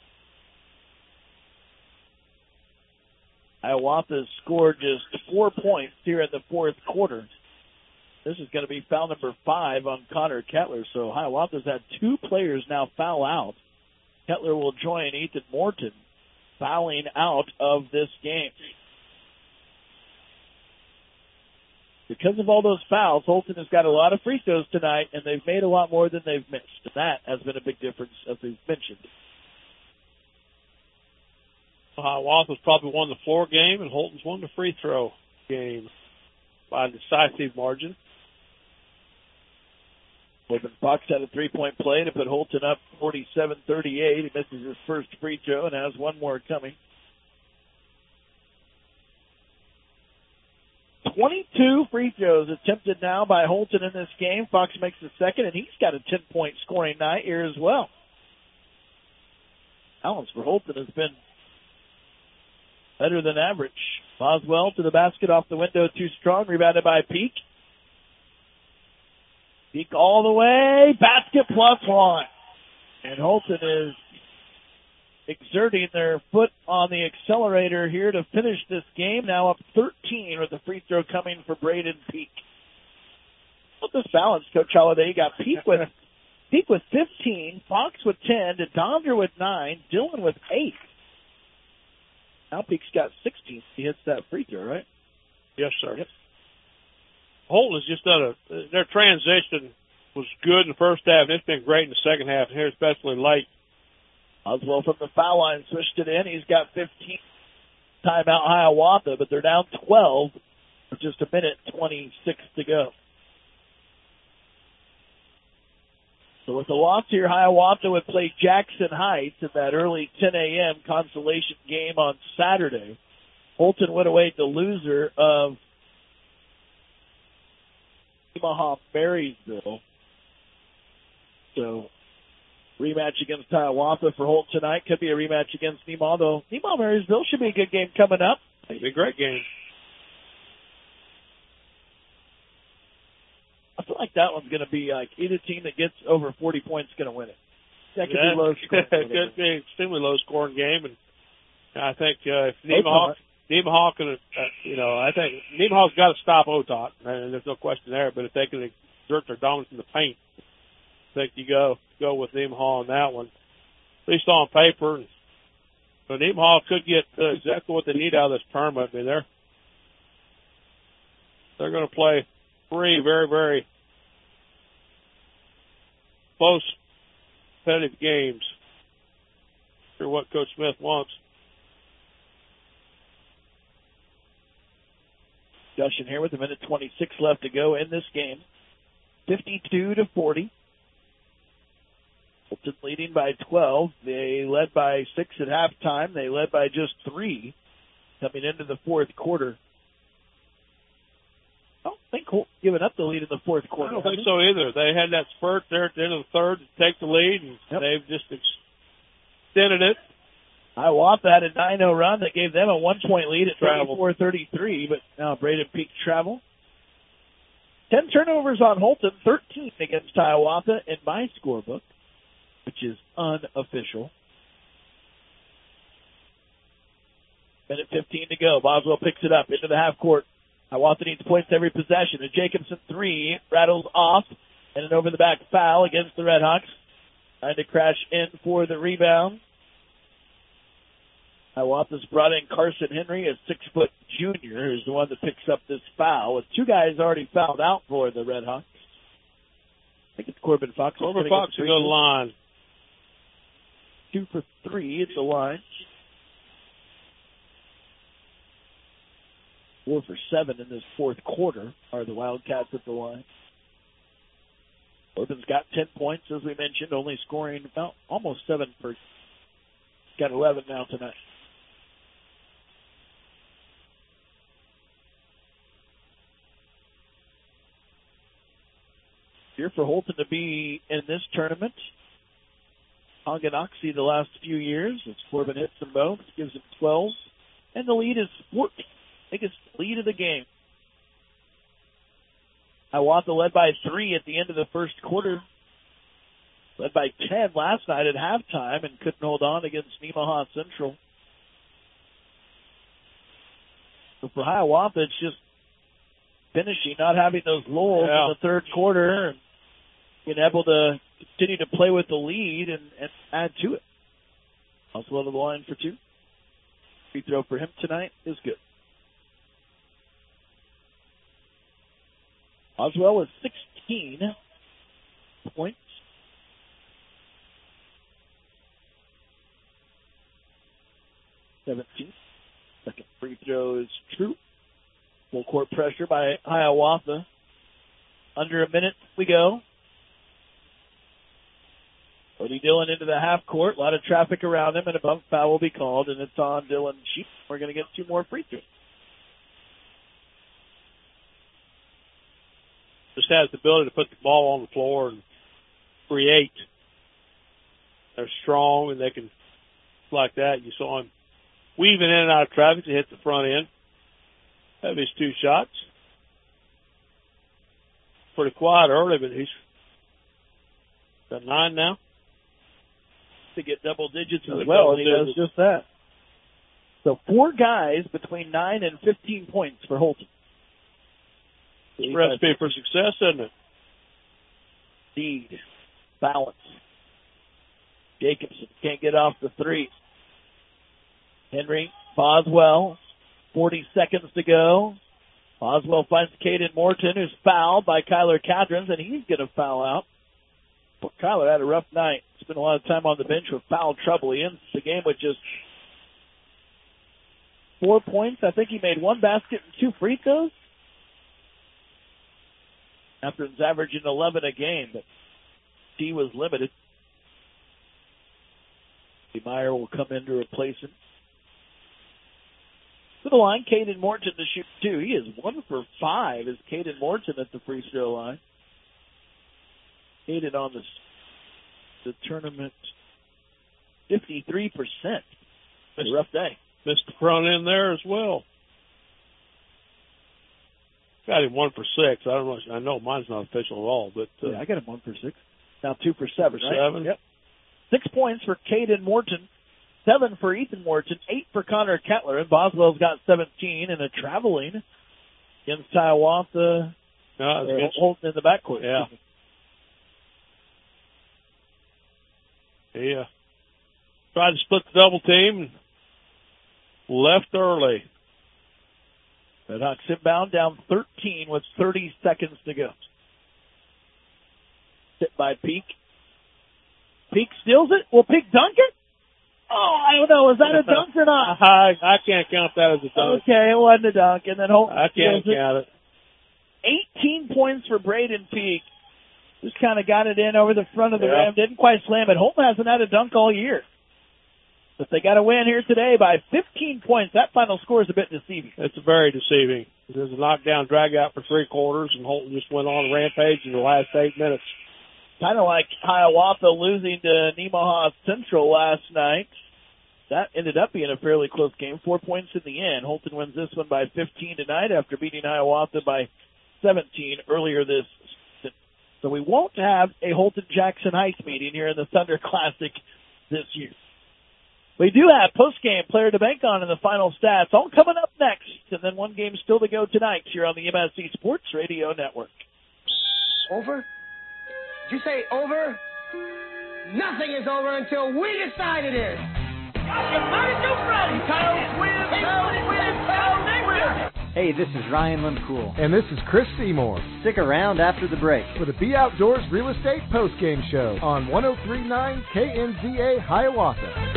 Hiawatha scored just 4 points here in the fourth quarter. This is going to be foul number 5 on Connor Kettler. So Hiawatha's had 2 players now foul out. Kettler will join Ethan Morton fouling out of this game. Because of all those fouls, Holton has got a lot of free throws tonight, and they've made a lot more than they've missed. And that has been a big difference, as we've mentioned. Hiawatha's probably won the floor game, and Holton's won the free throw game by a decisive margin. Corbin Fox had a 3-point play to put Holton up 47-38. He misses his first free throw and has one more coming. 22 free throws attempted now by Holton in this game. Fox makes the second, and he's got a 10-point scoring night here as well. Balance for Holton has been better than average. Boswell to the basket off the window, too strong. Rebounded by Peak. Peak all the way. Basket plus 1. And Holton is exerting their foot on the accelerator here to finish this game. Now up 13 with the free throw coming for Braden Peak. Look at this balance, Coach Holiday. You got Peak with 15, Fox with 10, DeDondre with 9, Dillon with 8. Now Peak's got 16. He hits that free throw, right? Yes, sir. Yep. Holton has just done their transition was good in the first half, and it's been great in the second half, and here especially late. Oswald from the foul line switched it in. He's got 15. Timeout Hiawatha, but they're down 12 with just a minute 26 to go. So with the loss here, Hiawatha would play Jackson Heights in that early 10 a.m. consolation game on Saturday. Holton would await the loser of Omaha Marysville. So rematch against Hiawatha for Holton tonight. Could be a rematch against Nemaw, though. Nemaw Marysville should be a good game coming up. It'll be a great game. I feel like that one's going to be like either team that gets over 40 points is going to win it. That could be low scoring. It could be an extremely low scoring game, and I think if Nemaw can, I think Nemaw's got to stop Otot, and there's no question there. But if they can exert their dominance in the paint, I think you go with Nemaw on that one, at least on paper. So Nemaw could get exactly what they need out of this tournament. I mean, they're going to play 3 very, very close, competitive games. For what Coach Smith wants. Discussion here with a minute 26 left to go in this game. 52-40. Holton leading by 12. They led by 6 at halftime. They led by just 3 coming into the fourth quarter. I don't think Holton giving up the lead in the fourth quarter. I don't think so either. They had that spurt there at the end of the third to take the lead, and they've just extended it. Hiawatha had a 9-0 run that gave them a 1-point lead at 34-33, but now Braden Peak travel. 10 turnovers on Holton, 13 against Hiawatha in my scorebook, which is unofficial. Minute 15 to go. Boswell picks it up into the half court. Hiawatha needs points every possession. A Jacobson 3 rattles off, and an over-the-back foul against the Redhawks. Trying to crash in for the rebound. Hiawatha's brought in Carson Henry, a 6-foot junior, who's the one that picks up this foul. With 2 guys already fouled out for the Redhawks. I think it's Corbin Fox. Corbin Fox will go to the line. 2 for 3 at the line. 4 for 7 in this fourth quarter are the Wildcats at the line. Corbin's got 10 points, as we mentioned, only scoring about almost 7 per. Got 11 now tonight. Here for Holton to be in this tournament. Tonganoxie the last few years. It's Corbin hits them both, gives him 12. And the lead is 14. Biggest lead of the game. Hiawatha led by 3 at the end of the first quarter. Led by 10 last night at halftime and couldn't hold on against Nemaha Central. So for Hiawatha, it's just finishing, not having those lulls in the third quarter and being able to continue to play with the lead and add to it. Also to the line for 2. Free throw for him tonight is good. Oswell with 16 points. 17. Second free throw is true. Full court pressure by Hiawatha. Under a minute we go. Cody Dillon into the half court. A lot of traffic around him, and a bump foul will be called, and it's on Dillon Sheep. We're going to get 2 more free throws. Just has the ability to put the ball on the floor and create. They're strong, and they can, like that. You saw him weaving in and out of traffic to hit the front end. Have his 2 shots. Pretty quiet early, but he's got 9 now. to get double digits as well, and he does just that. So 4 guys between 9 and 15 points for Holton. It's a recipe for success, isn't it? Indeed. Balance. Jacobson can't get off the 3. Henry, Boswell, 40 seconds to go. Boswell finds Caden Morton, who's fouled by Kyler Cadrons, and he's going to foul out. But Kyler had a rough night. Spent a lot of time on the bench with foul trouble. He ends the game with just 4 points. I think he made 1 basket and 2 free throws. After he's averaging 11 a game, but he was limited. Meyer will come in to replace him. To the line, Caden Morton to shoot 2. He is 1 for 5 as Caden Morton at the free throw line. Caden on the tournament 53%. A rough day. Missed the front end there as well. Got him 1 for 6. I know mine's not official at all, but I got him 1 for 6. Now 2 for 7. Right? 7. Yep. 6 points for Caden Morton. 7 for Ethan Morton, 8 for Connor Kettler, and Boswell's got 17 and a traveling against Hiawatha. Holton in the backcourt. Yeah. Yeah. Tried to split the double team and left early. Red Hawks inbound down 13 with 30 seconds to go. Hit by Peak. Peak steals it. Will Peak dunk it? Oh, I don't know. Is that a dunk or not? I can't count that as a dunk. Okay, it wasn't a dunk. And then Holton I can't count it. 18 points for Braden Peak. Just kind of got it in over the front of the rim. Didn't quite slam it. Holton hasn't had a dunk all year. But they got a win here today by 15 points. That final score is a bit deceiving. It's very deceiving. There's a knockdown drag out for 3 quarters, and Holton just went on a rampage in the last 8 minutes. Kind of like Hiawatha losing to Nemaha Central last night. That ended up being a fairly close game. 4 points in the end. Holton wins this one by 15 tonight after beating Hiawatha by 17 earlier this season. So we won't have a Holton-Jackson Heights meeting here in the Thunder Classic this year. We do have post-game player to bank on in the final stats. All coming up next. And then one game still to go tonight here on the MSC Sports Radio Network. Over? Did you say over? Nothing is over until we decide it is. Hey, this is Ryan Limcool. And this is Chris Seymour. Stick around after the break for the Be Outdoors Real Estate Postgame Show on 103.9 KNZA Hiawatha.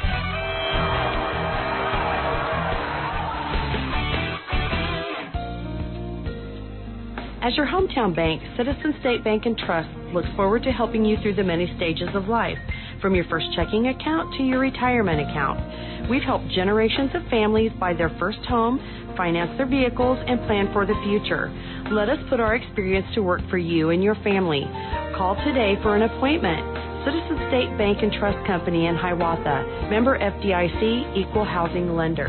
As your hometown bank, Citizen State Bank & Trust looks forward to helping you through the many stages of life, from your first checking account to your retirement account. We've helped generations of families buy their first home, finance their vehicles, and plan for the future. Let us put our experience to work for you and your family. Call today for an appointment. Citizen State Bank & Trust Company in Hiawatha. Member FDIC, Equal Housing Lender.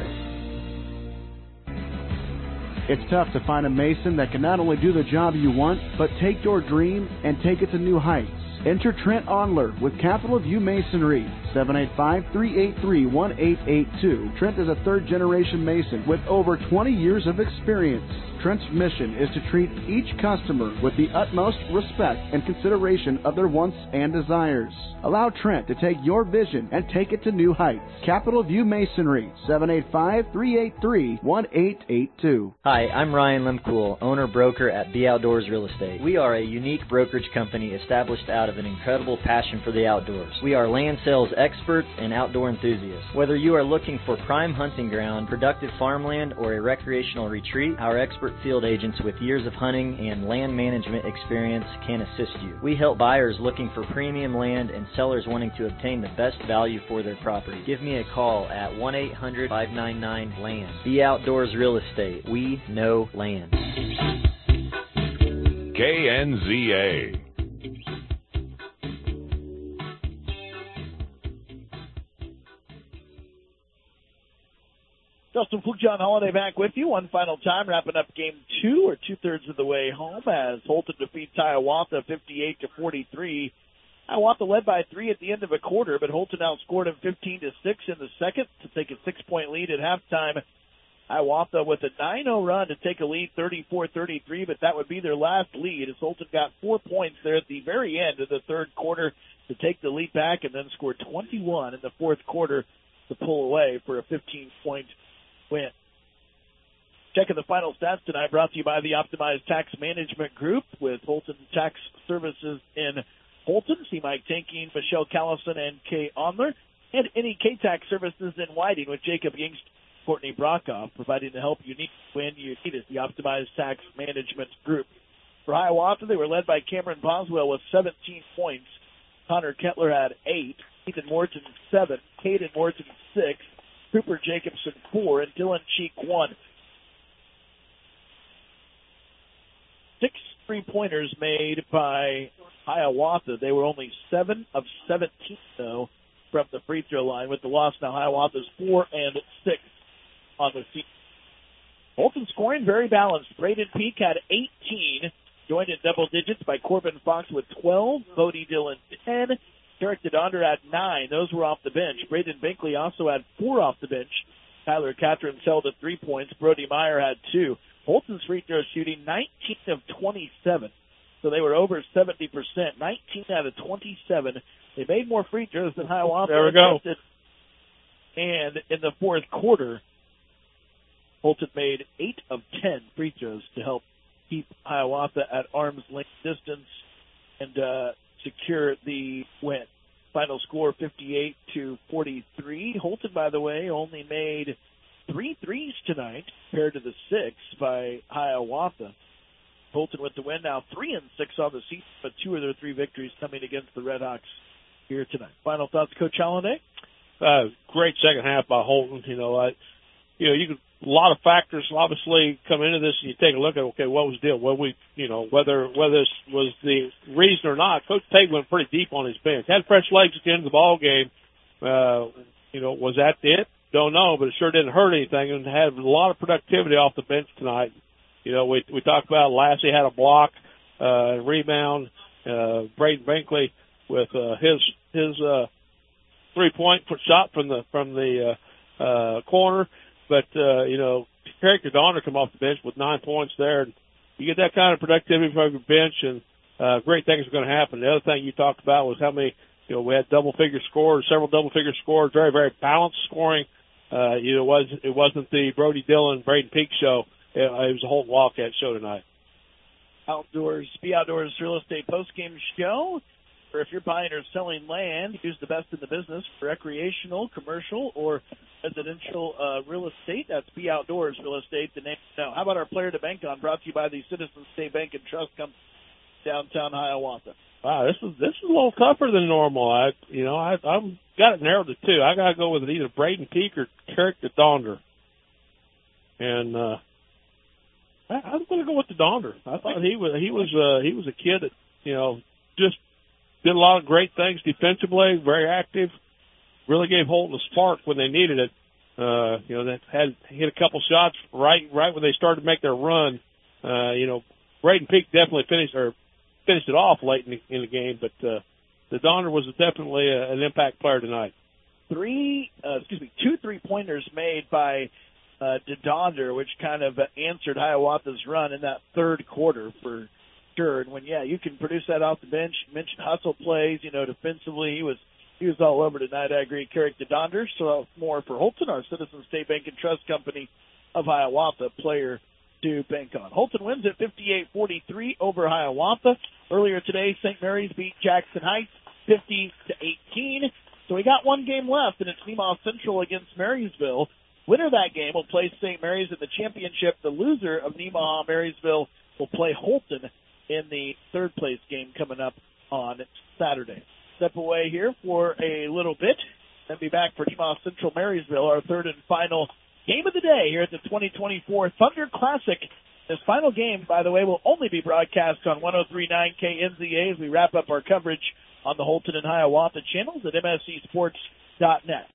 It's tough to find a mason that can not only do the job you want, but take your dream and take it to new heights. Enter Trent Onler with Capital View Masonry, 785-383-1882. Trent is a third-generation mason with over 20 years of experience. Trent's mission is to treat each customer with the utmost respect and consideration of their wants and desires. Allow Trent to take your vision and take it to new heights. Capital View Masonry, 785-383-1882. Hi, I'm Ryan Limcool, owner-broker at Be Outdoors Real Estate. We are a unique brokerage company established out of an incredible passion for the outdoors. We are land sales experts and outdoor enthusiasts. Whether you are looking for prime hunting ground, productive farmland, or a recreational retreat, our expert field agents with years of hunting and land management experience can assist you. We help buyers looking for premium land and sellers wanting to obtain the best value for their property. Give me a call at 1-800-599-LAND. Be Outdoors Real Estate. We know land. KNZA. Justin Fluke, John Holiday back with you one final time, wrapping up game 2 or 2/3 of the way home as Holton defeats Hiawatha 58-43 Hiawatha led by 3 at the end of a quarter, but Holton outscored them 15-6 in the second to take a 6-point lead at halftime. Hiawatha with a 9-0 run to take a lead 34-33, but that would be their last lead as Holton got 4 points there at the very end of the third quarter to take the lead back and then scored 21 in the fourth quarter to pull away for a 15-point win. Checking the final stats tonight brought to you by the Optimized Tax Management Group with Holton Tax Services in Holton. See Mike Tanking, Michelle Callison, and Kay Onler. And any K-Tax Services in Whiting with Jacob Yingst, Courtney Brokoff, providing the help you need when you need it. The Optimized Tax Management Group. For Hiawatha, they were led by Cameron Boswell with 17 points. Connor Kettler had 8. Ethan Morton 7. Caden Morton 6. Cooper Jacobson 4. And Dylan Cheek 1. 6 3-pointers made by Hiawatha. They were only 7 of 17, though, from the free throw line. With the loss now, Hiawatha's 4 and 6 on the season. Holton scoring very balanced. Braden Peak had 18, joined in double digits by Corbin Fox with 12, Bodie Dillon 10, Derek DeDonder had 9. Those were off the bench. Braden Binkley also had 4 off the bench. Tyler Catrins held at 3 points. Brody Meyer had 2. Holton's free throw shooting 19 of 27. So they were over 70%. 19 out of 27. They made more free throws than Hiawatha. There we go. And in the fourth quarter, Holton made 8 of 10 free throws to help keep Hiawatha at arm's length distance and secure the win. Final score 58-43. Holton, by the way, only made 3 threes tonight compared to the 6 by Hiawatha. Holton with the win now 3-6 on the season, but 2 of their 3 victories coming against the Redhawks here tonight. Final thoughts, Coach Halliday? Great second half by Holton. You could, a lot of factors obviously come into this, and you take a look at, okay, what was the deal? Whether this was the reason or not. Coach Tate went pretty deep on his bench. Had fresh legs at the end of the ball game. Was that it? Don't know, but it sure didn't hurt anything, and had a lot of productivity off the bench tonight. We talked about Lassie had a block, rebound. Braden Binkley with his 3-point shot from the corner. But, Craig DeDonder come off the bench with 9 points there. And you get that kind of productivity from your bench, and great things are going to happen. The other thing you talked about was how many, we had double-figure scores, several double-figure scores, very, very balanced scoring. It wasn't the Brody Dillon, Braden Peak show. It was a Holton Wildcat show tonight. Be Outdoors Real Estate postgame show. Or if you're buying or selling land, use the best in the business for recreational, commercial, or residential real estate. That's Be Outdoors Real Estate. The name now. How about our player to bank on? Brought to you by the Citizens State Bank and Trust Company, downtown Hiawatha. Wow, this is a little tougher than normal. I've got it narrowed to 2. I got to go with either Braden Peak or Craig DeDonder. And I'm going to go with DeDonder. I thought he was a kid that just did a lot of great things defensively, very active. Really gave Holton a spark when they needed it. That had hit a couple shots right when they started to make their run. Braden Peak definitely finished it off late in the game, but the Donner was definitely an impact player tonight. 2 3-pointers made by DeDonder, which kind of answered Hiawatha's run in that third quarter for sure. And when you can produce that off the bench, mentioned hustle plays, defensively, he was all over tonight. I agree. Carrick DeDonder, so more for Holton, our Citizens State Bank and Trust Company of Hiawatha, player to bank on. Holton wins at 58-43 over Hiawatha. Earlier today, St. Mary's beat Jackson Heights 50-18. So we got one game left, and it's Nemaha Central against Marysville. Winner of that game will play St. Mary's in the championship. The loser of Nemaha Marysville will play Holton in the third-place game coming up on Saturday. Step away here for a little bit, then be back for Nemaha Central Marysville, our third and final game of the day here at the 2024 Thunder Classic. This final game, by the way, will only be broadcast on 103.9 KNZA as we wrap up our coverage on the Holton and Hiawatha channels at mscsports.net.